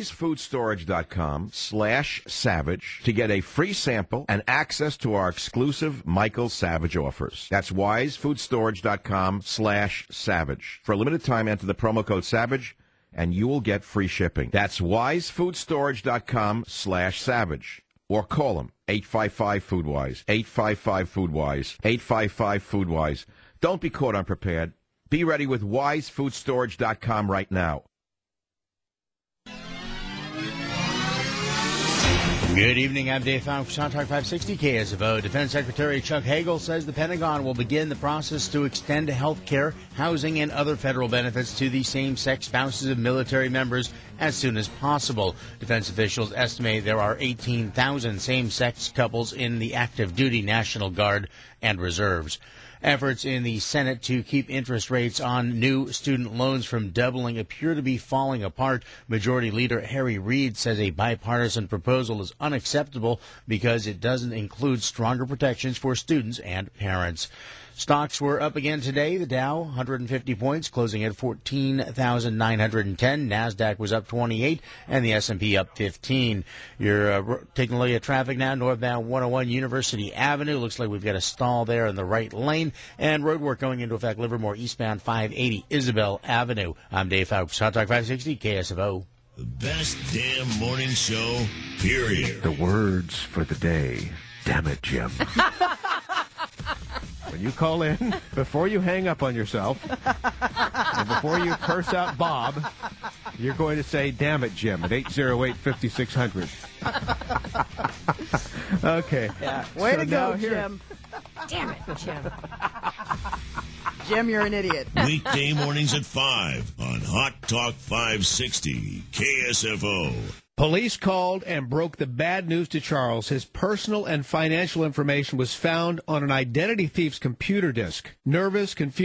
wisefoodstorage.com/savage to get a free sample and access to our exclusive Michael Savage offers. That's wisefoodstorage.com/savage. For a limited time, enter the promo code SAVAGE, and you will get free shipping. That's wisefoodstorage.com/savage. Or call them, 855-FOODWISE, 855-FOODWISE, 855-FOODWISE. Don't be caught unprepared. Be ready with wisefoodstorage.com right now. Good evening. I'm Dave Fox, Hot Talk 560 KSFO. Defense Secretary Chuck Hagel says the Pentagon will begin the process to extend health care, housing, and other federal benefits to the same-sex spouses of military members as soon as possible. Defense officials estimate there are 18,000 same-sex couples in the active duty National Guard and reserves. Efforts in the Senate to keep interest rates on new student loans from doubling appear to be falling apart. Majority Leader Harry Reid says a bipartisan proposal is unacceptable because it doesn't include stronger protections for students and parents. Stocks were up again today. The Dow, 150 points, closing at 14,910. NASDAQ was up 28, and the S&P up 15. You're taking a look at traffic now. Northbound 101 University Avenue. Looks like we've got a stall there in the right lane. And road work going into effect. Livermore eastbound 580 Isabel Avenue. I'm Dave Fowles, Hot Talk 560, KSFO. The best damn morning show, period. The words for the day. Damn it, Jim. When you call in, before you hang up on yourself, and before you curse out Bob, you're going to say, damn it, Jim, at 808-5600. Okay. Yeah. Way to go, Jim. Damn it, Jim. Jim, you're an idiot. Weekday mornings at 5 on Hot Talk 560 KSFO. Police called and broke the bad news to Charles. His personal and financial information was found on an identity thief's computer disk. Nervous, confused,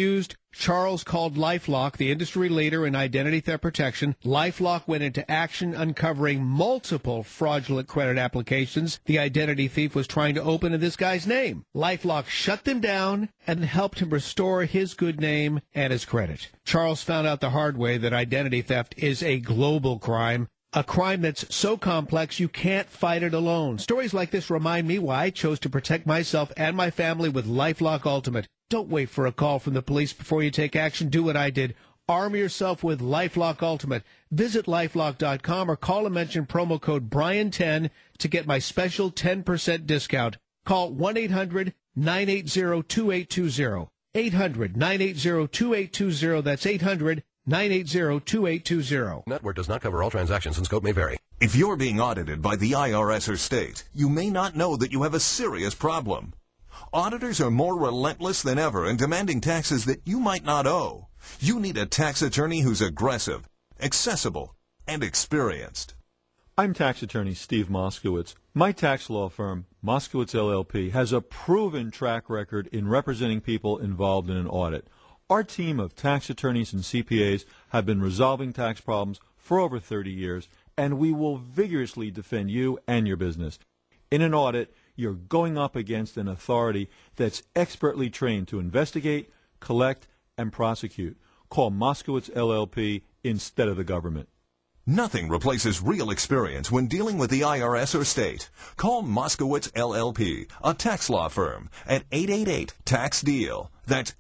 Charles called LifeLock, the industry leader in identity theft protection. LifeLock went into action, uncovering multiple fraudulent credit applications the identity thief was trying to open in this guy's name. LifeLock shut them down and helped him restore his good name and his credit. Charles found out the hard way that identity theft is a global crime. A crime that's so complex you can't fight it alone. Stories like this remind me why I chose to protect myself and my family with LifeLock Ultimate. Don't wait for a call from the police before you take action. Do what I did. Arm yourself with LifeLock Ultimate. Visit LifeLock.com or call and mention promo code Brian10 to get my special 10% discount. Call 1-800-980-2820. 800-980-2820. That's 800-980-2820. Network does not cover all transactions and scope may vary. If you're being audited by the IRS or state, you may not know that you have a serious problem. Auditors are more relentless than ever in demanding taxes that you might not owe. You need a tax attorney who's aggressive, accessible, and experienced. I'm tax attorney Steve Moskowitz. My tax law firm, Moskowitz LLP, has a proven track record in representing people involved in an audit. Our team of tax attorneys and CPAs have been resolving tax problems for over 30 years, and we will vigorously defend you and your business. In an audit, you're going up against an authority that's expertly trained to investigate, collect, and prosecute. Call Moskowitz LLP instead of the government. Nothing replaces real experience when dealing with the IRS or state. Call Moskowitz LLP, a tax law firm, at 888-TAX-DEAL. That's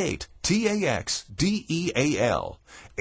888-TAX-DEAL.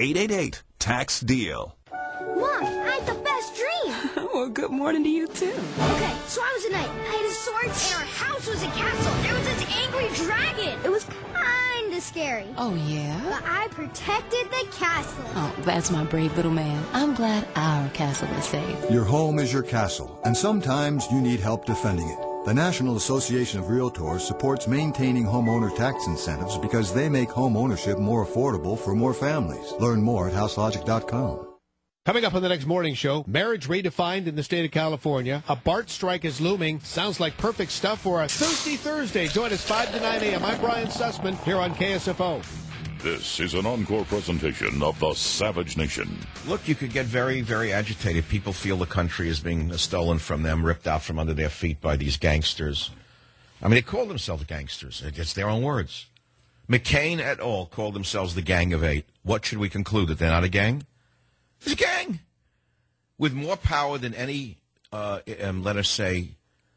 888-TAX-DEAL. Mom, I had the best dream. Well, good morning to you, too. Okay, so I was a knight. I had a sword, and our house was a castle. There was this angry dragon. It was kind of scary. Oh, yeah? But I protected the castle. Oh, that's my brave little man. I'm glad our castle is safe. Your home is your castle, and sometimes you need help defending it. The National Association of Realtors supports maintaining homeowner tax incentives because they make home ownership more affordable for more families. Learn more at houselogic.com. Coming up on the next morning show, marriage redefined in the state of California. A BART strike is looming. Sounds like perfect stuff for a Thirsty Thursday. Join us 5 to 9 a.m. I'm Brian Sussman here on KSFO. This is an encore presentation of the Savage Nation. Look, you could get very, very agitated. People feel the country is being stolen from them, ripped out from under their feet by these gangsters. I mean, they call themselves gangsters. It's their own words. McCain et al. Called themselves the Gang of Eight. What should we conclude, that they're not a gang? It's a gang with more power than any, let us say,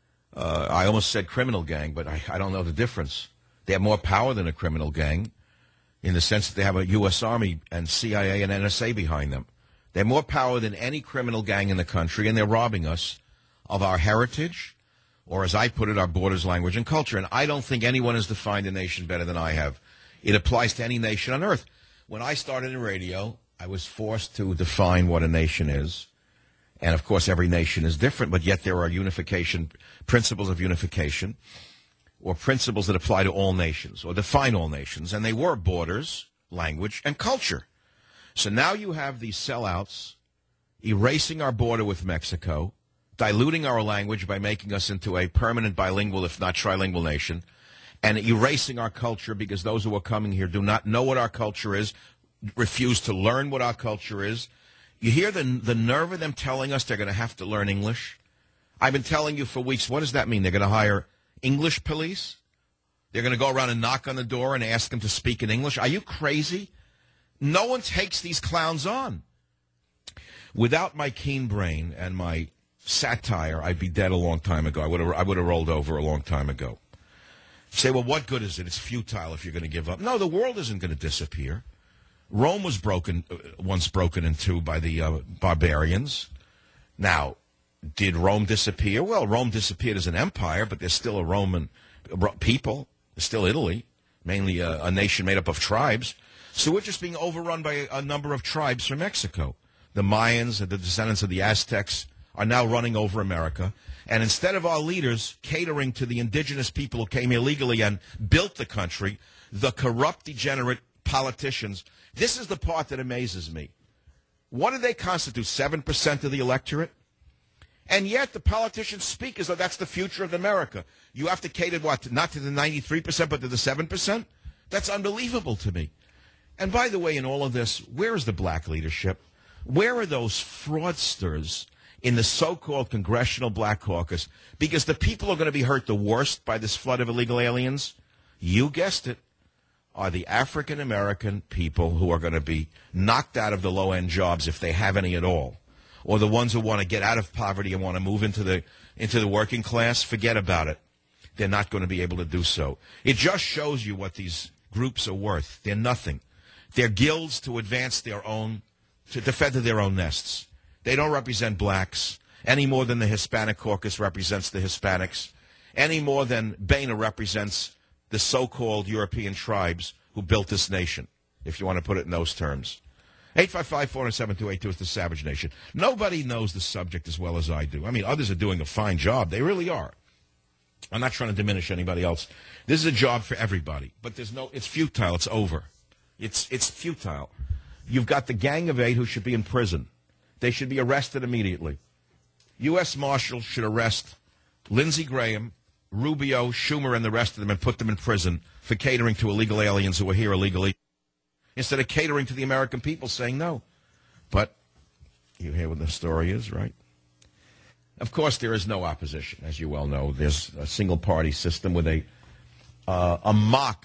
I almost said criminal gang, but I don't know the difference. They have more power than a criminal gang in the sense that they have a U.S. Army and CIA and NSA behind them. They have more power than any criminal gang in the country, and they're robbing us of our heritage, or as I put it, our borders, language, and culture. And I don't think anyone has defined a nation better than I have. It applies to any nation on earth. When I started in radio, I was forced to define what a nation is. And, of course, every nation is different, but yet there are unification, principles of unification, or principles that apply to all nations, or define all nations. And they were borders, language, and culture. So now you have these sellouts erasing our border with Mexico, diluting our language by making us into a permanent bilingual, if not trilingual nation, and erasing our culture because those who are coming here do not know what our culture is, refuse to learn what our culture is. You hear the nerve of them telling us they're going to have to learn English? I've been telling you for weeks, what does that mean? They're going to hire English police? They're going to go around and knock on the door and ask them to speak in English? Are you crazy? No one takes these clowns on. Without my keen brain and my satire, I'd be dead a long time ago. I would have rolled over a long time ago. Say, well, what good is it? It's futile if you're going to give up. No, the world isn't going to disappear. Rome was once broken in two by the barbarians. Now, did Rome disappear? Well, Rome disappeared as an empire, but there's still a Roman people. There's still Italy, mainly a nation made up of tribes. So we're just being overrun by a number of tribes from Mexico. The Mayans, the descendants of the Aztecs, are now running over America. And instead of our leaders catering to the indigenous people who came illegally and built the country, the corrupt, degenerate politicians. This is the part that amazes me. What do they constitute? 7% of the electorate? And yet the politicians speak as though that's the future of America. You have to cater, what, not to the 93%, but to the 7%? That's unbelievable to me. And by the way, in all of this, where is the black leadership? Where are those fraudsters in the so-called Congressional Black Caucus? Because the people who are going to be hurt the worst by this flood of illegal aliens, you guessed it, are the African-American people who are going to be knocked out of the low-end jobs if they have any at all. Or the ones who want to get out of poverty and want to move into the working class. Forget about it. They're not going to be able to do so. It just shows you what these groups are worth. They're nothing. They're guilds to advance their own, to defend their own nests. They don't represent blacks any more than the Hispanic caucus represents the Hispanics, any more than Boehner represents the so-called European tribes who built this nation, if you want to put it in those terms. 855-407-282 is the Savage Nation. Nobody knows the subject as well as I do. I mean, others are doing a fine job. They really are. I'm not trying to diminish anybody else. This is a job for everybody, but it's futile. It's over. It's futile. You've got the Gang of Eight who should be in prison. They should be arrested immediately. U.S. Marshals should arrest Lindsey Graham, Rubio, Schumer, and the rest of them and put them in prison for catering to illegal aliens who are here illegally, instead of catering to the American people saying no. But you hear what the story is, right? Of course, there is no opposition, as you well know. There's a single-party system with a mock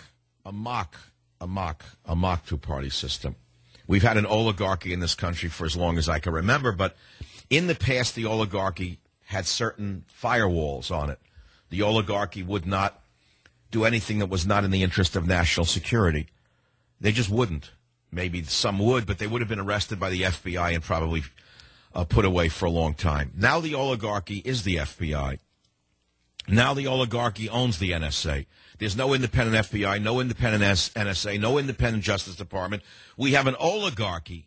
two-party system. We've had an oligarchy in this country for as long as I can remember, but in the past, the oligarchy had certain firewalls on it. The oligarchy would not do anything that was not in the interest of national security. They just wouldn't. Maybe some would, but they would have been arrested by the FBI and probably put away for a long time. Now the oligarchy is the FBI. Now the oligarchy owns the NSA. There's no independent FBI, no independent NSA, no independent Justice Department. We have an oligarchy.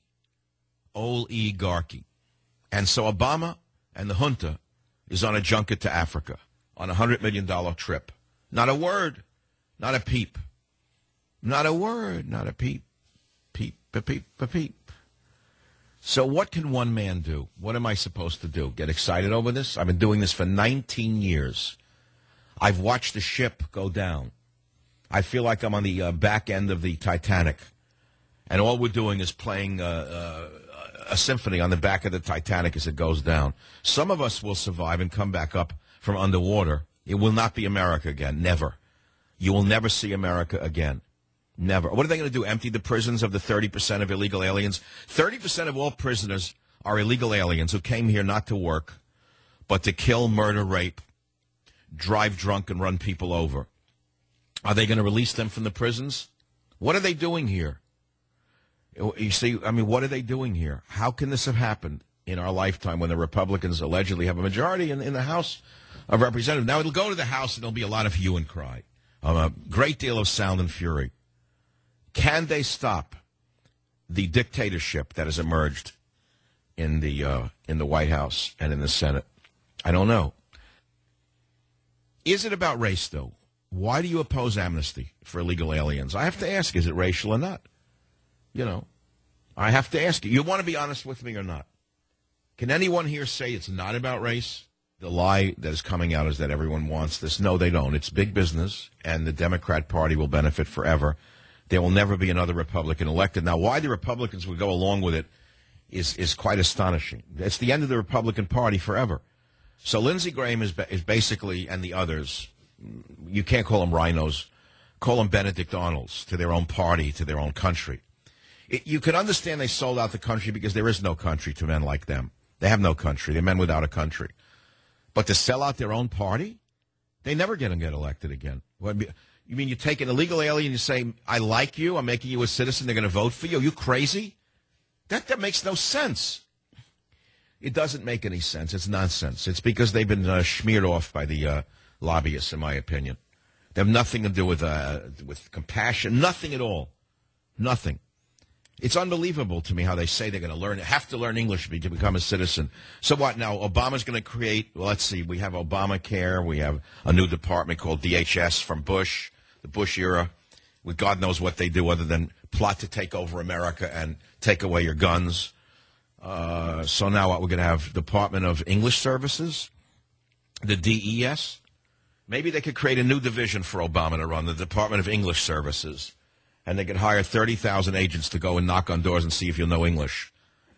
Oligarchy. And so Obama and the junta is on a junket to Africa on a $100 million trip. Not a word. Not a peep. Not a word. Not a peep. Peep, a peep, a peep. So what can one man do? What am I supposed to do? Get excited over this? I've been doing this for 19 years. I've watched the ship go down. I feel like I'm on the back end of the Titanic. And all we're doing is playing a symphony on the back of the Titanic as it goes down. Some of us will survive and come back up from underwater. It will not be America again. Never. You will never see America again. Never. What are they going to do? Empty the prisons of the 30% of illegal aliens? 30% of all prisoners are illegal aliens who came here not to work, but to kill, murder, rape, drive drunk, and run people over. Are they going to release them from the prisons? What are they doing here? You see, I mean, what are they doing here? How can this have happened in our lifetime when the Republicans allegedly have a majority in the House of Representatives? Now, it'll go to the House, and there'll be a lot of hue and cry, a great deal of sound and fury. Can they stop the dictatorship that has emerged in the White House and in the Senate? I don't know. Is it about race, though? Why do you oppose amnesty for illegal aliens? I have to ask, is it racial or not? You know, I have to ask you. You want to be honest with me or not? Can anyone here say it's not about race? The lie that is coming out is that everyone wants this. No, they don't. It's big business, and the Democrat Party will benefit forever. There will never be another Republican elected. Now, why the Republicans would go along with it is quite astonishing. It's the end of the Republican Party forever. So Lindsey Graham is basically, and the others, you can't call them rhinos, call them Benedict Arnolds to their own party, to their own country. You can understand they sold out the country because there is no country to men like them. They have no country. They're men without a country. But to sell out their own party, they never get elected again. You mean you take an illegal alien, you say, I like you, I'm making you a citizen, they're going to vote for you? Are you crazy? That makes no sense. It doesn't make any sense. It's nonsense. It's because they've been smeared off by the lobbyists, in my opinion. They have nothing to do with compassion, nothing at all. Nothing. It's unbelievable to me how they say they're going to have to learn English to become a citizen. So what now? Obama's going to create, well, let's see, we have Obamacare. We have a new department called DHS from Bush, the Bush era, with God knows what they do other than plot to take over America and take away your guns. So now what? We're going to have Department of English Services, the DES. Maybe they could create a new division for Obama to run, the Department of English Services. and they could hire 30,000 agents to go and knock on doors and see if you'll know English.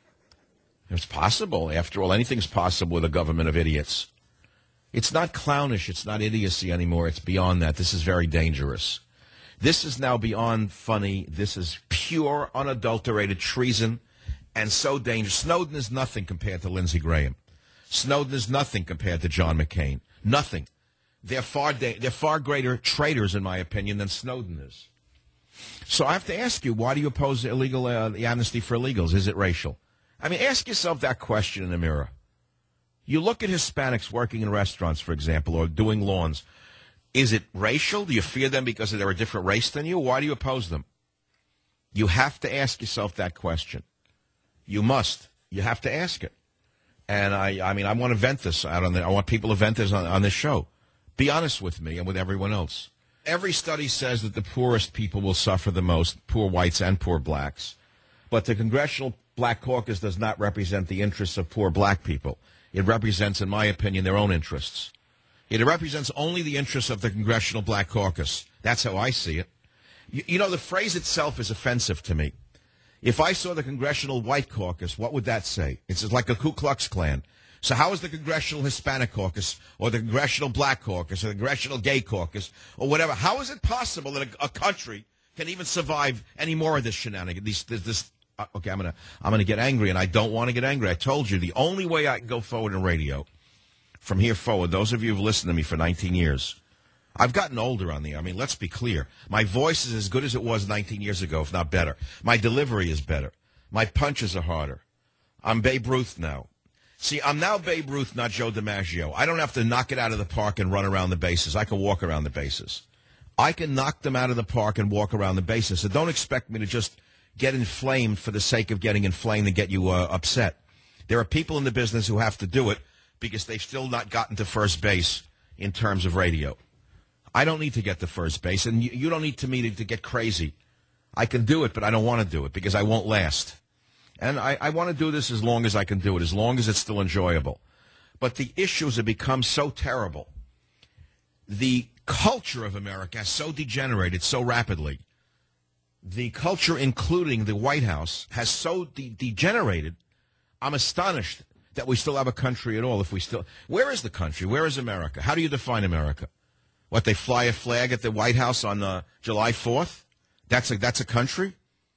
It's possible. After all, anything's possible with a government of idiots. It's not clownish. It's not idiocy anymore. It's beyond that. This is very dangerous. This is now beyond funny. This is pure, unadulterated treason and so dangerous. Snowden is nothing compared to Lindsey Graham. Snowden is nothing compared to John McCain. Nothing. They're far greater traitors, in my opinion, than Snowden is. So I have to ask you, why do you oppose the amnesty for illegals? Is it racial? I mean, ask yourself that question in the mirror. You look at Hispanics working in restaurants, for example, or doing lawns. Is it racial? Do you fear them because they're a different race than you? Why do you oppose them? You have to ask yourself that question. You must. You have to ask it. And I mean, I want to vent this out I want people to vent this on this show. Be honest with me and with everyone else. Every study says that the poorest people will suffer the most, poor whites and poor blacks. But the Congressional Black Caucus does not represent the interests of poor black people. It represents, in my opinion, their own interests. It represents only the interests of the Congressional Black Caucus. That's how I see it. You know, the phrase itself is offensive to me. If I saw the Congressional White Caucus, what would that say? It's like a Ku Klux Klan. So how is the Congressional Hispanic Caucus or the Congressional Black Caucus or the Congressional Gay Caucus or whatever? How is it possible that a country can even survive any more of this shenanigans? Okay, I'm gonna get angry, and I don't want to get angry. I told you the only way I can go forward in radio from here forward, those of you who've listened to me for 19 years, I've gotten older on the air. I mean, let's be clear. My voice is as good as it was 19 years ago, if not better. My delivery is better. My punches are harder. I'm Babe Ruth now. See, I'm now Babe Ruth, not Joe DiMaggio. I don't have to knock it out of the park and run around the bases. I can walk around the bases. I can knock them out of the park and walk around the bases. So don't expect me to just get inflamed for the sake of getting inflamed and get you upset. There are people in the business who have to do it because they've still not gotten to first base in terms of radio. I don't need to get to first base, and you don't need me to get crazy. I can do it, but I don't want to do it because I won't last. And I want to do this as long as I can do it, as long as it's still enjoyable. But the issues have become so terrible. The culture of America has so degenerated so rapidly. The culture, including the White House, has so degenerated. I'm astonished that we still have a country at all. Where is the country? Where is America? How do you define America? What, they fly a flag at the White House on July 4th? That's a country?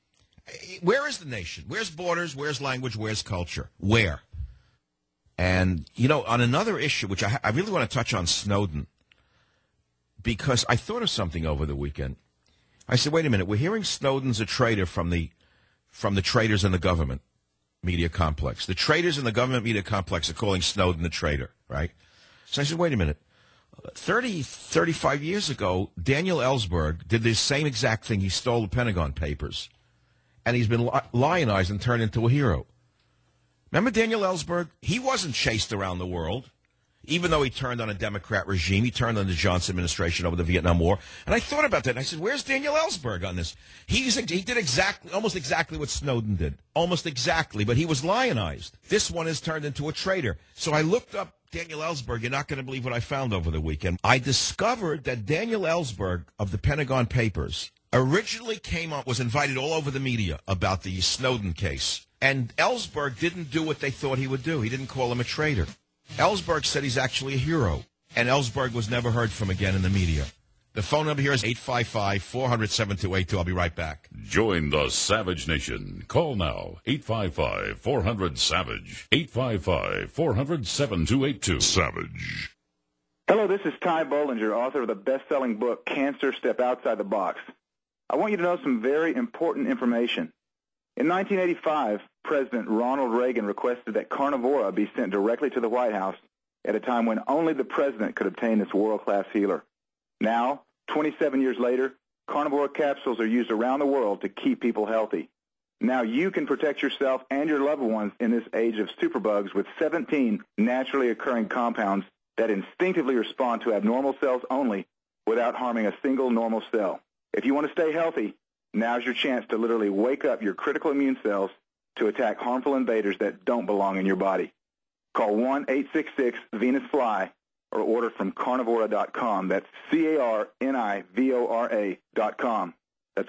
Where is the nation? Where's borders? Where's language? Where's culture? Where? And, you know, on another issue, which I really want to touch on Snowden, because I thought of something over the weekend. I said, wait a minute, we're hearing Snowden's a traitor from the traitors in the government media complex. The traitors in the government media complex are calling Snowden a traitor, right? So I said, wait a minute. 35 years ago, Daniel Ellsberg did the same exact thing. He stole the Pentagon Papers. And he's been lionized and turned into a hero. Remember Daniel Ellsberg? He wasn't chased around the world. Even though he turned on a Democrat regime, he turned on the Johnson administration over the Vietnam War. And I thought about that, and I said, where's Daniel Ellsberg on this? He did almost exactly what Snowden did. Almost exactly, but he was lionized. This one is turned into a traitor. So I looked up Daniel Ellsberg. You're not going to believe what I found over the weekend. I discovered that Daniel Ellsberg of the Pentagon Papers originally was invited all over the media about the Snowden case. And Ellsberg didn't do what they thought he would do. He didn't call him a traitor. Ellsberg said he's actually a hero, and Ellsberg was never heard from again in the media. The phone number here is 855-400-7282. I'll be right back. Join the Savage Nation. Call now, 855-400-SAVAGE, 855-400-7282. Savage. Hello, this is Ty Bollinger, author of the best-selling book, Cancer, Step Outside the Box. I want you to know some very important information. In 1985, President Ronald Reagan requested that Carnivora be sent directly to the White House at a time when only the president could obtain this world-class healer. Now, 27 years later, Carnivora capsules are used around the world to keep people healthy. Now you can protect yourself and your loved ones in this age of superbugs with 17 naturally occurring compounds that instinctively respond to abnormal cells only without harming a single normal cell. If you want to stay healthy, now's your chance to literally wake up your critical immune cells to attack harmful invaders that don't belong in your body. Call 1-866-VENUS-FLY or order from Carnivora.com. That's Carnivora.com. That's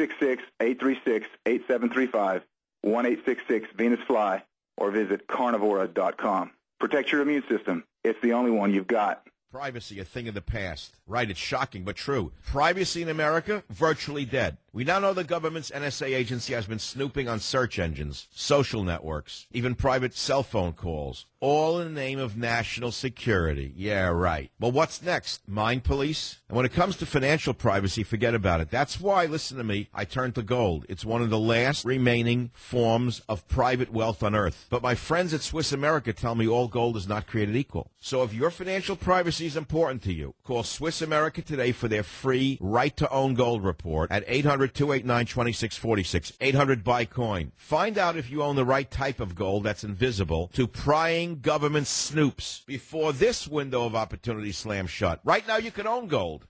1-866-836-8735, 1-866-VENUS-FLY, or visit carnivora.com. Protect your immune system. It's the only one you've got. Privacy, a thing of the past. Right, it's shocking, but true. Privacy in America, virtually dead. We now know the government's NSA agency has been snooping on search engines, social networks, even private cell phone calls, all in the name of national security. Yeah, right. Well, what's next? Mind police? And when it comes to financial privacy, forget about it. That's why, listen to me, I turned to gold. It's one of the last remaining forms of private wealth on earth. But my friends at Swiss America tell me all gold is not created equal. So if your financial privacy is important to you, call Swiss America today for their free right-to-own gold report at 800-289-2646, 800-BUY-COIN. Find out if you own the right type of gold that's invisible to prying government snoops before this window of opportunity slams shut. Right now you can own gold.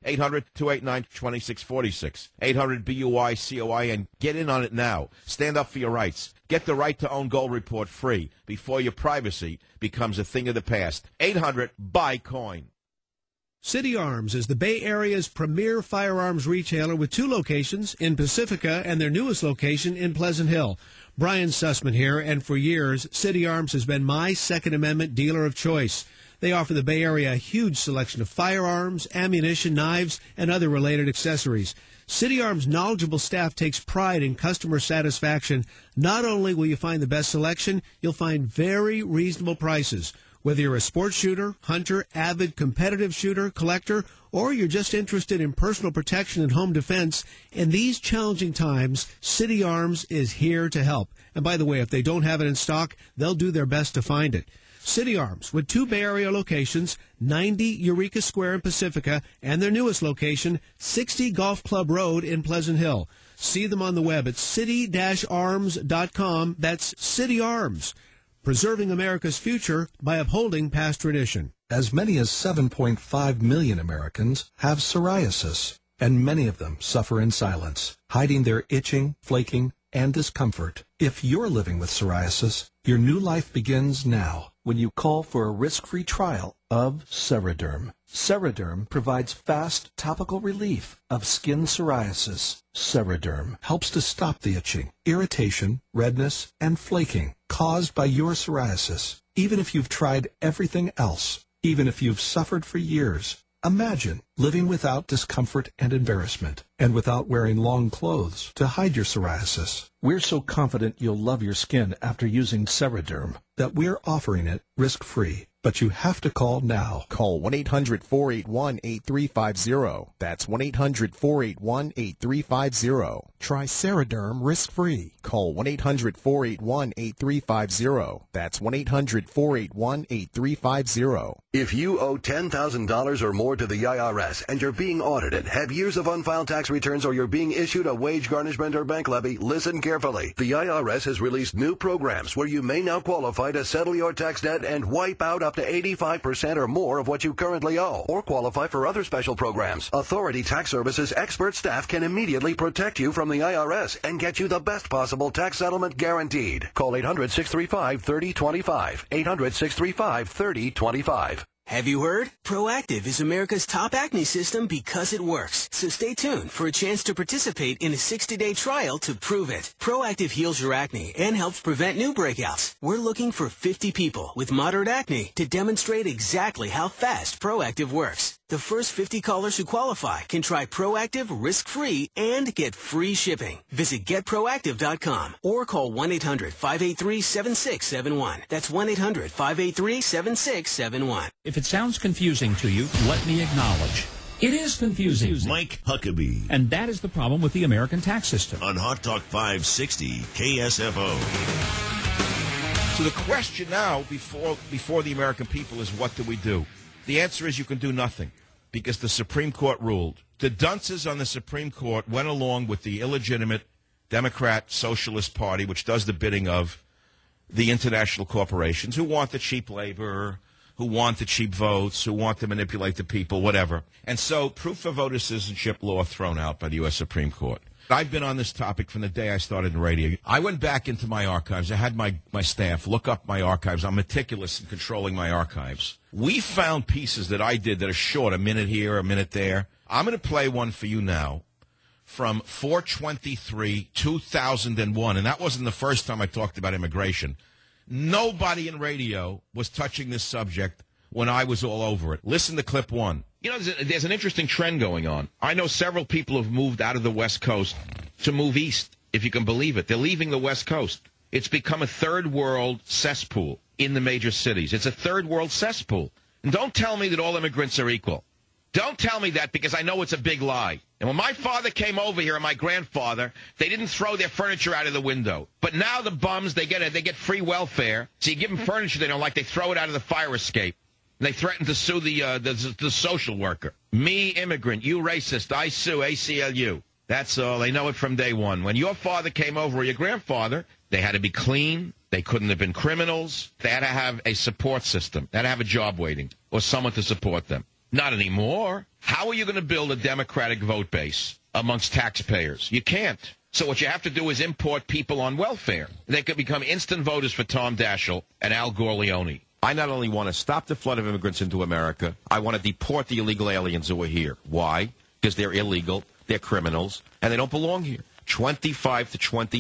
800-289-2646, 800-BUY-COIN. Get in on it now. Stand up for your rights. Get the right to own gold report free before your privacy becomes a thing of the past. 800-BUY-COIN. City Arms is the Bay Area's premier firearms retailer with 2 locations in Pacifica and their newest location in Pleasant Hill. Brian Sussman here, and for years, City Arms has been my Second Amendment dealer of choice. They offer the Bay Area a huge selection of firearms, ammunition, knives, and other related accessories. City Arms' knowledgeable staff takes pride in customer satisfaction. Not only will you find the best selection, you'll find very reasonable prices. Whether you're a sports shooter, hunter, avid competitive shooter, collector, or you're just interested in personal protection and home defense, in these challenging times, City Arms is here to help. And by the way, if they don't have it in stock, they'll do their best to find it. City Arms, with 2 Bay Area locations, 90 Eureka Square in Pacifica, and their newest location, 60 Golf Club Road in Pleasant Hill. See them on the web at city-arms.com. That's City Arms. Preserving America's future by upholding past tradition. As many as 7.5 million Americans have psoriasis, and many of them suffer in silence, hiding their itching, flaking, and discomfort. If you're living with psoriasis, your new life begins now when you call for a risk-free trial of Ceraderm. Ceraderm provides fast topical relief of skin psoriasis. Ceraderm helps to stop the itching, irritation, redness, and flaking caused by your psoriasis. Even if you've tried everything else, even if you've suffered for years, imagine living without discomfort and embarrassment, and without wearing long clothes to hide your psoriasis. We're so confident you'll love your skin after using Ceraderm that we're offering it risk-free. But you have to call now. Call 1-800-481-8350. That's 1-800-481-8350. Try Ceraderm risk-free. Call 1-800-481-8350. That's 1-800-481-8350. If you owe $10,000 or more to the IRS and you're being audited, have years of unfiled tax returns, or you're being issued a wage garnishment or bank levy, listen carefully. The IRS has released new programs where you may now qualify to settle your tax debt and wipe out up to 85% or more of what you currently owe, or qualify for other special programs. Authority Tax Services expert staff can immediately protect you from the IRS and get you the best possible tax settlement guaranteed. Call 800-635-3025. 800-635-3025. Have you heard? Proactive is America's top acne system because it works. So stay tuned for a chance to participate in a 60-day trial to prove it. Proactive heals your acne and helps prevent new breakouts. We're looking for 50 people with moderate acne to demonstrate exactly how fast Proactive works. The first 50 callers who qualify can try Proactive risk-free and get free shipping. Visit GetProactive.com or call 1-800-583-7671. That's 1-800-583-7671. If it sounds confusing to you, let me acknowledge. It is confusing. Mike Huckabee. And that is the problem with the American tax system. On Hot Talk 560 KSFO. So the question now, before the American people, is what do we do? The answer is you can do nothing, because the Supreme Court ruled. The dunces on the Supreme Court went along with the illegitimate Democrat Socialist Party, which does the bidding of the international corporations who want the cheap labor, who want the cheap votes, who want to manipulate the people, whatever. And so proof of voter citizenship law thrown out by the U.S. Supreme Court. I've been on this topic from the day I started in radio. I went back into my archives. I had my staff look up my archives. I'm meticulous in controlling my archives. We found pieces that I did that are short, a minute here, a minute there. I'm going to play one for you now from 4/23/2001, and that wasn't the first time I talked about immigration. Nobody in radio was touching this subject when I was all over it. Listen to clip 1. You know, there's an interesting trend going on. I know several people have moved out of the West Coast to move east, if you can believe it. They're leaving the West Coast. It's become a third world cesspool in the major cities. It's a third world cesspool. And don't tell me that all immigrants are equal. Don't tell me that, because I know it's a big lie. And when my father came over here and my grandfather, they didn't throw their furniture out of the window. But now the bums, they get free welfare. So you give them furniture they don't like, they throw it out of the fire escape. And they threaten to sue the social worker. Me, immigrant, you racist, I sue ACLU. That's all. They know it from day one. When your father came over, or your grandfather, they had to be clean. They couldn't have been criminals. They had to have a support system. They had to have a job waiting or someone to support them. Not anymore. How are you going to build a Democratic vote base amongst taxpayers? You can't. So what you have to do is import people on welfare. They could become instant voters for Tom Daschle and Al Gorleone. I not only want to stop the flood of immigrants into America, I want to deport the illegal aliens who are here. Why? Because they're illegal, they're criminals, and they don't belong here. 25 to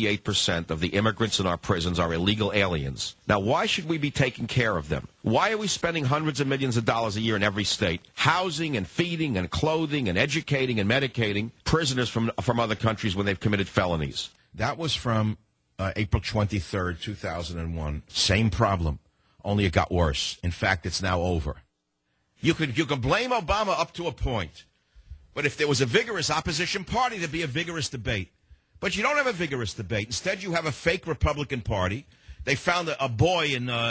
28% of the immigrants in our prisons are illegal aliens. Now, why should we be taking care of them? Why are we spending hundreds of millions of dollars a year in every state, housing and feeding and clothing and educating and medicating prisoners from other countries when they've committed felonies? That was from April 23rd, 2001. Same problem, only it got worse. In fact, it's now over. You can blame Obama up to a point, but if there was a vigorous opposition party, there'd be a vigorous debate. But you don't have a vigorous debate. Instead, you have a fake Republican Party. They found a boy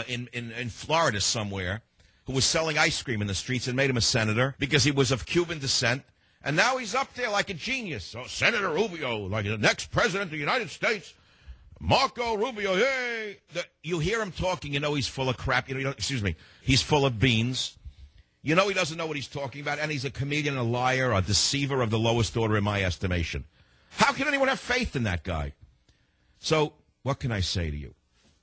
in Florida somewhere who was selling ice cream in the streets and made him a senator because he was of Cuban descent. And now he's up there like a genius. Oh, Senator Rubio, like the next president of the United States. Marco Rubio, hey. You hear him talking, you know he's full of crap. He's full of beans. You know he doesn't know what he's talking about, and he's a comedian, a liar, a deceiver of the lowest order in my estimation. How can anyone have faith in that guy? So, what can I say to you?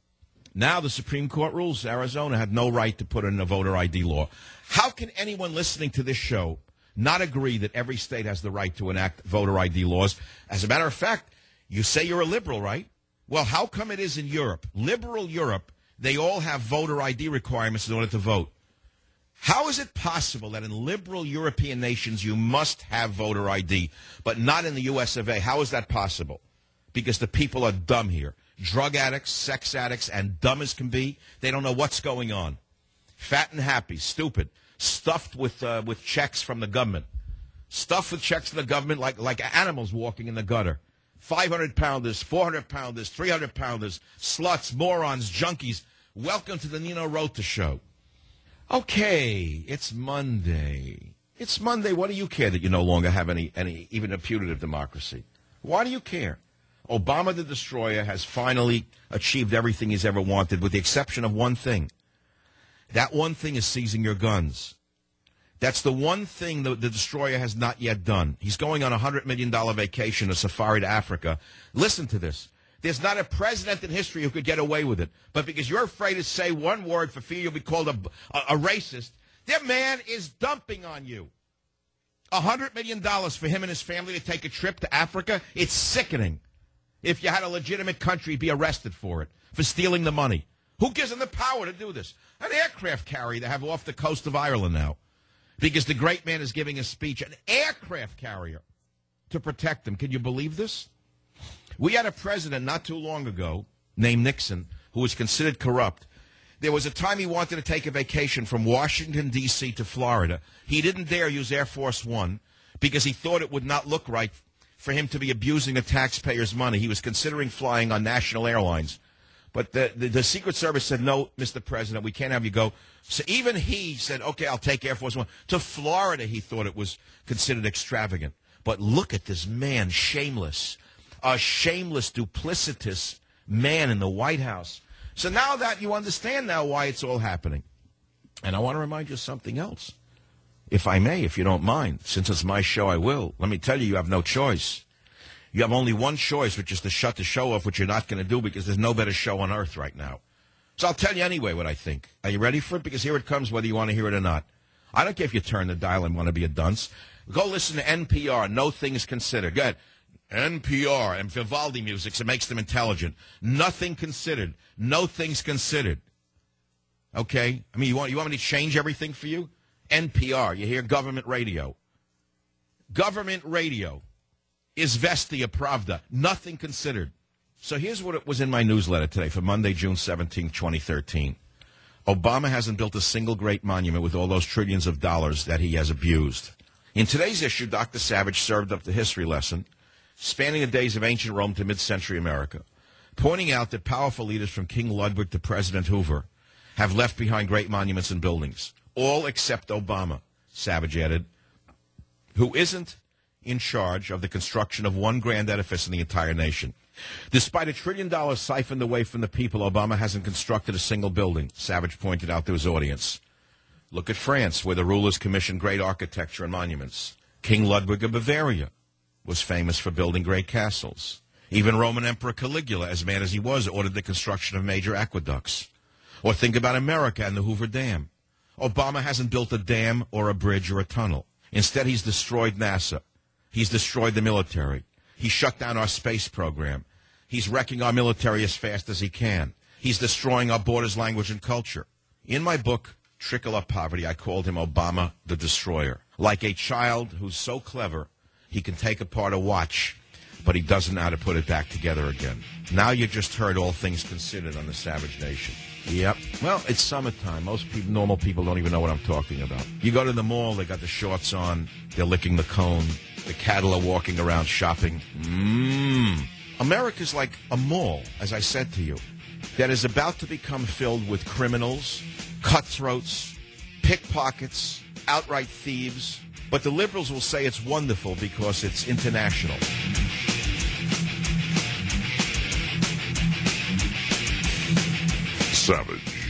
Now the Supreme Court rules Arizona had no right to put in a voter ID law. How can anyone listening to this show not agree that every state has the right to enact voter ID laws? As a matter of fact, you say you're a liberal, right? Well, how come it is in Europe, liberal Europe, they all have voter ID requirements in order to vote? How is it possible that in liberal European nations you must have voter ID, but not in the U.S. of A? How is that possible? Because the people are dumb here. Drug addicts, sex addicts, and dumb as can be. They don't know what's going on. Fat and happy, stupid, stuffed with checks from the government. Stuffed with checks from the government like animals walking in the gutter. 500-pounders, 400-pounders, 300-pounders, sluts, morons, junkies. Welcome to the Nino Rota Show. Okay, it's Monday. It's Monday. What do you care that you no longer have any even a putative democracy? Why do you care? Obama the Destroyer has finally achieved everything he's ever wanted, with the exception of one thing. That one thing is seizing your guns. That's the one thing the Destroyer has not yet done. He's going on a $100 million vacation, a safari to Africa. Listen to this. There's not a president in history who could get away with it. But because you're afraid to say one word for fear you'll be called a racist, that man is dumping on you. $100 million for him and his family to take a trip to Africa? It's sickening. If you had a legitimate country, you'd be arrested for it, for stealing the money. Who gives him the power to do this? An aircraft carrier to have off the coast of Ireland now. Because the great man is giving a speech, an aircraft carrier, to protect him. Can you believe this? We had a president not too long ago named Nixon who was considered corrupt. There was a time he wanted to take a vacation from Washington, D.C. to Florida. He didn't dare use Air Force One because he thought it would not look right for him to be abusing the taxpayers' money. He was considering flying on national airlines. But the Secret Service said, no, Mr. President, we can't have you go. So even he said, okay, I'll take Air Force One. To Florida, he thought it was considered extravagant. But look at this man, shameless. A shameless, duplicitous man in the White House. So now that you understand now why it's all happening. And I want to remind you of something else. If I may, if you don't mind. Since it's my show, I will. Let me tell you, you have no choice. You have only one choice, which is to shut the show off, which you're not going to do because there's no better show on earth right now. So I'll tell you anyway what I think. Are you ready for it? Because here it comes, whether you want to hear it or not. I don't care if you turn the dial and want to be a dunce. Go listen to NPR, No Things Considered. Go ahead. NPR and Vivaldi music, so it makes them intelligent. Nothing considered. No things considered. Okay? I mean, you want me to change everything for you? NPR, you hear government radio. Government radio is Vestia Pravda. Nothing considered. So here's what it was in my newsletter today for Monday, June 17, 2013. Obama hasn't built a single great monument with all those trillions of dollars that he has abused. In today's issue, Dr. Savage served up the history lesson, spanning the days of ancient Rome to mid-century America, pointing out that powerful leaders from King Ludwig to President Hoover have left behind great monuments and buildings, all except Obama, Savage added, who isn't in charge of the construction of one grand edifice in the entire nation. Despite $1 trillion siphoned away from the people, Obama hasn't constructed a single building, Savage pointed out to his audience. Look at France, where the rulers commissioned great architecture and monuments. King Ludwig of Bavaria was famous for building great castles. Even Roman Emperor Caligula, as mad as he was, ordered the construction of major aqueducts. Or think about America and the Hoover Dam. Obama hasn't built a dam or a bridge or a tunnel. Instead, he's destroyed NASA. He's destroyed the military. He shut down our space program. He's wrecking our military as fast as he can. He's destroying our borders, language, and culture. In my book, Trickle Up Poverty, I called him Obama the Destroyer. Like a child who's so clever, he can take apart a watch, but he doesn't know how to put it back together again. Now you just heard all things considered on the Savage Nation. Yep. Well, it's summertime. Most people, normal people don't even know what I'm talking about. You go to the mall, they got the shorts on, they're licking the cone, the cattle are walking around shopping. America's like a mall, as I said to you, that is about to become filled with criminals, cutthroats, pickpockets, outright thieves. But the liberals will say it's wonderful because it's international. Savage.